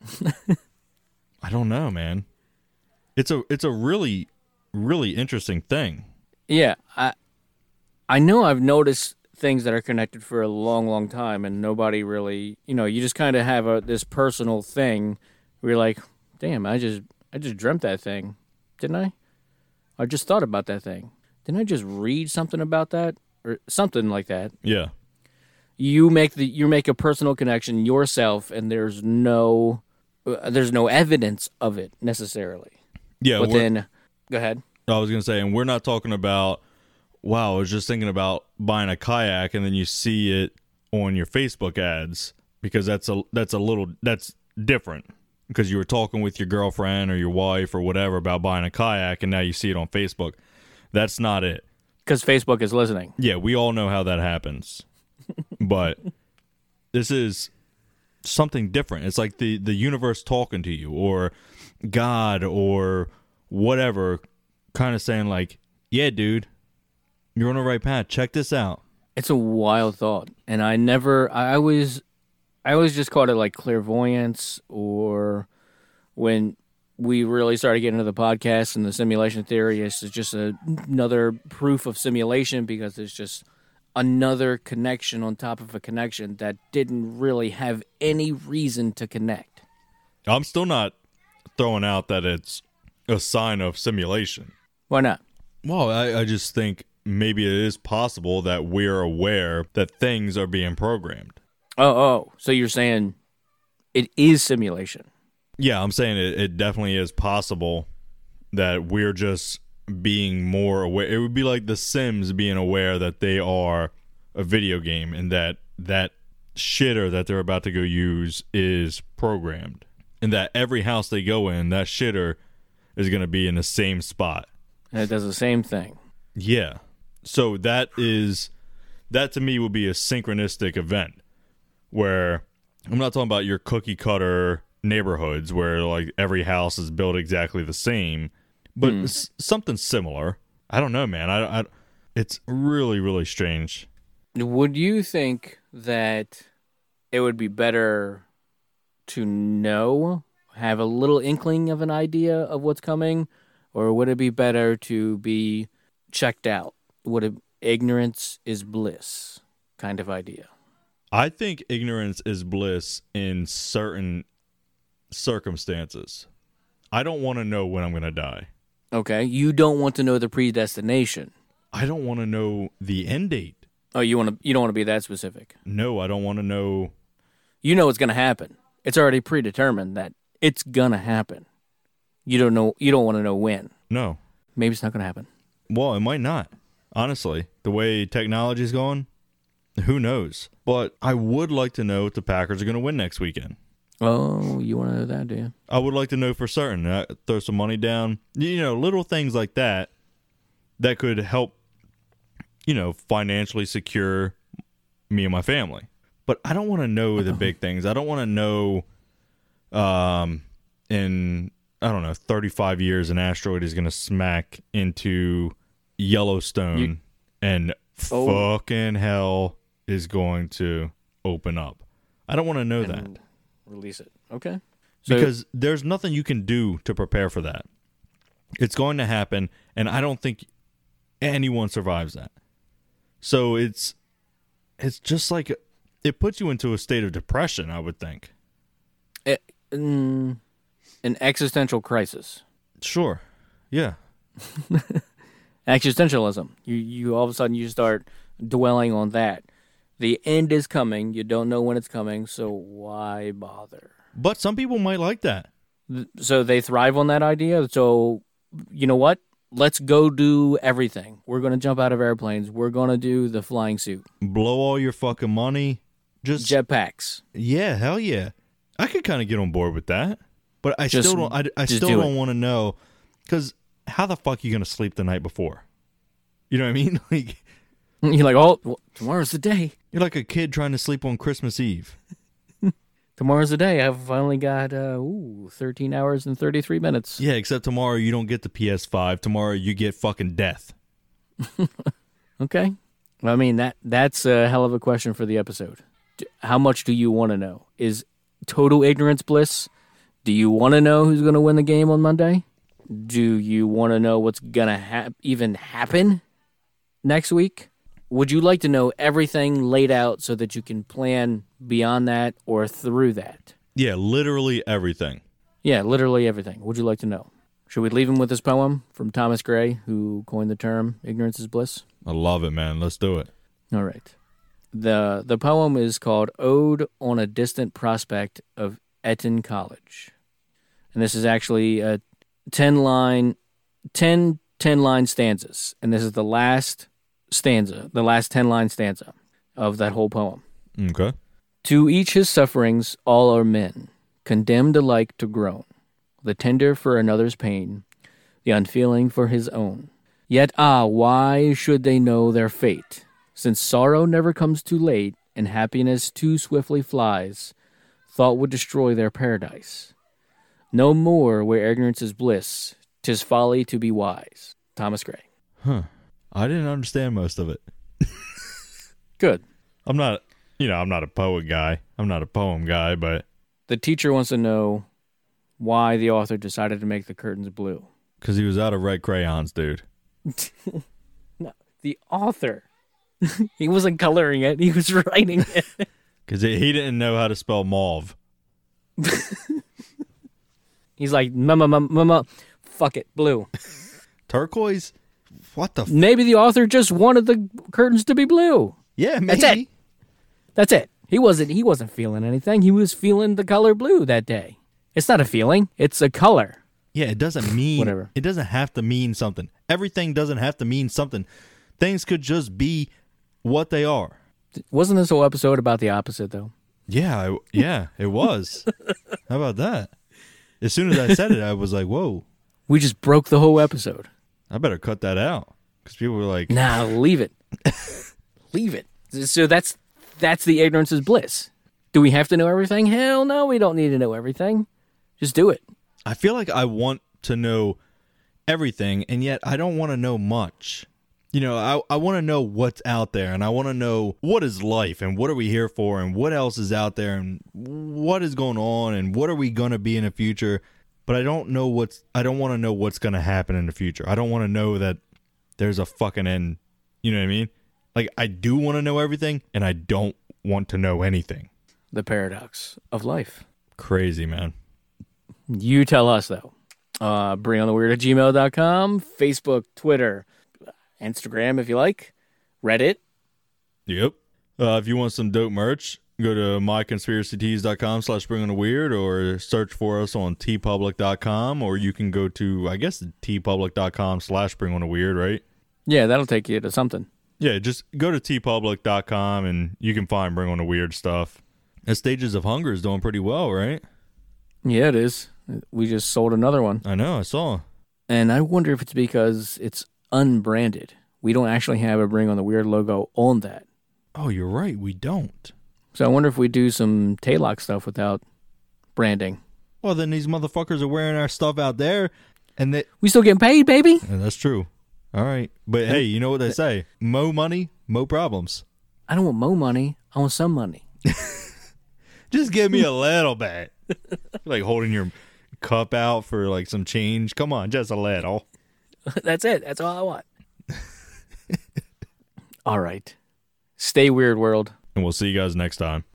I don't know, man. It's a it's a really, really interesting thing. Yeah, I I know I've noticed things that are connected for a long, long time, and nobody really, you know, you just kind of have a this personal thing where you're like, damn, I just I just dreamt that thing, didn't I? I just thought about that thing. Didn't I just read something about that or something like that? Yeah. You make the you make a personal connection yourself, and there's no uh, there's no evidence of it necessarily. Yeah. But we're- then, go ahead. I was gonna say, and we're not talking about. Wow, I was just thinking about buying a kayak, and then you see it on your Facebook ads, because that's a that's a little that's different, because you were talking with your girlfriend or your wife or whatever about buying a kayak, and now you see it on Facebook. That's not it. Because Facebook is listening. Yeah, we all know how that happens, but this is something different. It's like the the universe talking to you, or God, or whatever, kind of saying like, "Yeah, dude, you're on the right path. Check this out." It's a wild thought, and I never. I always, I always just called it like clairvoyance, or when we really started getting into the podcast and the simulation theory, it's just a, another proof of simulation, because it's just another connection on top of a connection that didn't really have any reason to connect. I'm still not throwing out that it's a sign of simulation. Why not? Well, I, I just think maybe it is possible that we're aware that things are being programmed. Oh, oh, so you're saying it is simulation? Yeah, I'm saying it, it definitely is possible that we're just being more aware. It would be like The Sims being aware that they are a video game, and that that shitter that they're about to go use is programmed, and that every house they go in, that shitter is going to be in the same spot. And it does the same thing. Yeah. So that is, that to me would be a synchronistic event, where I'm not talking about your cookie cutter neighborhoods where like every house is built exactly the same, but Hmm. s- something similar. I don't know, man. I, I, it's really, really strange. Would you think that it would be better to know, have a little inkling of an idea of what's coming, or would it be better to be checked out? Would it, ignorance is bliss kind of idea? I think ignorance is bliss in certain circumstances. I don't want to know when I'm going to die. Okay, you don't want to know the predestination. I don't want to know the end date. Oh, you want to? You don't want to be that specific. No, I don't want to know. You know it's going to happen. It's already predetermined that it's going to happen. You don't know. You don't want to know when. No. Maybe it's not going to happen. Well, it might not. Honestly, the way technology's going, who knows? But I would like to know if the Packers are going to win next weekend. Oh, you want to know that, do you? I would like to know for certain. Uh, throw some money down. You know, little things like that that could help, you know, financially secure me and my family. But I don't want to know the big things. I don't want to know um, in, I don't know, thirty-five years an asteroid is going to smack into Yellowstone You- and Oh. fucking hell is going to open up. I don't want to know that. And release it. Okay. So, Because there's nothing you can do to prepare for that. It's going to happen, and I don't think anyone survives that. So it's it's just like it puts you into a state of depression, I would think. it, mm, an existential crisis. Sure. Yeah. Existentialism. You you all of a sudden you start dwelling on that. The end is coming. You don't know when it's coming, so why bother? But some people might like that. So they thrive on that idea. So you know what? Let's go do everything. We're going to jump out of airplanes. We're going to do the flying suit. Blow all your fucking money. Just Jetpacks. yeah, hell yeah. I could kind of get on board with that. But I Just- still don't I, I just still do don't it. want to know, cuz how the fuck are you going to sleep the night before? You know what I mean? Like You're like, oh, well, tomorrow's the day. you're like a kid trying to sleep on Christmas Eve. Tomorrow's the day. I've finally got uh, ooh, thirteen hours and thirty-three minutes. Yeah, except tomorrow you don't get the P S five. Tomorrow you get fucking death. Okay. I mean, that that's a hell of a question for the episode. D- How much do you want to know? Is total ignorance bliss? Do you want to know who's going to win the game on Monday? Do you want to know what's going to hap- even happen next week? Would you like to know everything laid out so that you can plan beyond that or through that? Yeah, literally everything. Yeah, literally everything. Would you like to know? Should we leave him with this poem from Thomas Gray, who coined the term ignorance is bliss? I love it, man. Let's do it. All right. The the poem is called Ode on a Distant Prospect of Eton College. And this is actually a ten-line, ten ten-line stanzas. And this is the last stanza, the last ten-line stanza of that whole poem. Okay. To each his sufferings, all are men, condemned alike to groan, the tender for another's pain, the unfeeling for his own. Yet, ah, why should they know their fate? Since sorrow never comes too late, and happiness too swiftly flies, thought would destroy their paradise. No more where ignorance is bliss, 'tis folly to be wise. Thomas Gray. Huh. I didn't understand most of it. Good. I'm not, you know, I'm not a poet guy. I'm not a poem guy, but... The teacher wants to know why the author decided to make the curtains blue. Because he was out of red crayons, dude. No, the author. He wasn't coloring it. He was writing it. Because he didn't know how to spell mauve. He's like, mama, mama, mama, fuck it, blue. Turquoise? What the f- Maybe the author just wanted the curtains to be blue. Yeah, maybe. That's it. That's it. He wasn't he wasn't feeling anything. He was feeling the color blue that day. It's not a feeling. It's a color. Yeah, it doesn't mean... Whatever. It doesn't have to mean something. Everything doesn't have to mean something. Things could just be what they are. Wasn't this whole episode about the opposite, though? Yeah, I, yeah, it was. How about that? As soon as I said it, I was like, whoa, We just broke the whole episode. I better cut that out. Because people were like... Nah, leave it. Leave it. So that's that's the ignorance is bliss. Do we have to know everything? Hell no, we don't need to know everything. Just do it. I feel like I want to know everything, and yet I don't want to know much. You know, I, I want to know what's out there, and I want to know what is life, and what are we here for, and what else is out there, and what is going on, and what are we going to be in the future. But I don't know what's, I don't want to know what's going to happen in the future. I don't want to know that there's a fucking end. You know what I mean? Like, I do want to know everything, and I don't want to know anything. The paradox of life. Crazy, man. You tell us, though. Uh, bring on the weird at gmail dot com, Facebook, Twitter, Instagram, if you like, Reddit. Yep. Uh, if you want some dope merch, go to myconspiracytees.com slash bring on the weird, or search for us on tpublic dot com, or you can go to, I guess, tpublic.com slash bring on the weird, right? Yeah, that'll take you to something. Yeah, just go to tpublic dot com and you can find Bring on the Weird stuff. And Stages of Hunger is doing pretty well, right? Yeah, it is. We just sold another one. I know, I saw. And I wonder if it's because it's unbranded. We don't actually have a Bring on the Weird logo on that. Oh, you're right, we don't. So I wonder if we do some Taylock stuff without branding. Well, then these motherfuckers are wearing our stuff out there, and they... We still getting paid, baby. Yeah, that's true. All right. But hey, you know what they say? Mo money, mo problems. I don't want more money. I want some money. Just give me a little bit. Like holding your cup out for like some change. Come on, just a little. That's it. That's all I want. All right. Stay weird, world. And we'll see you guys next time.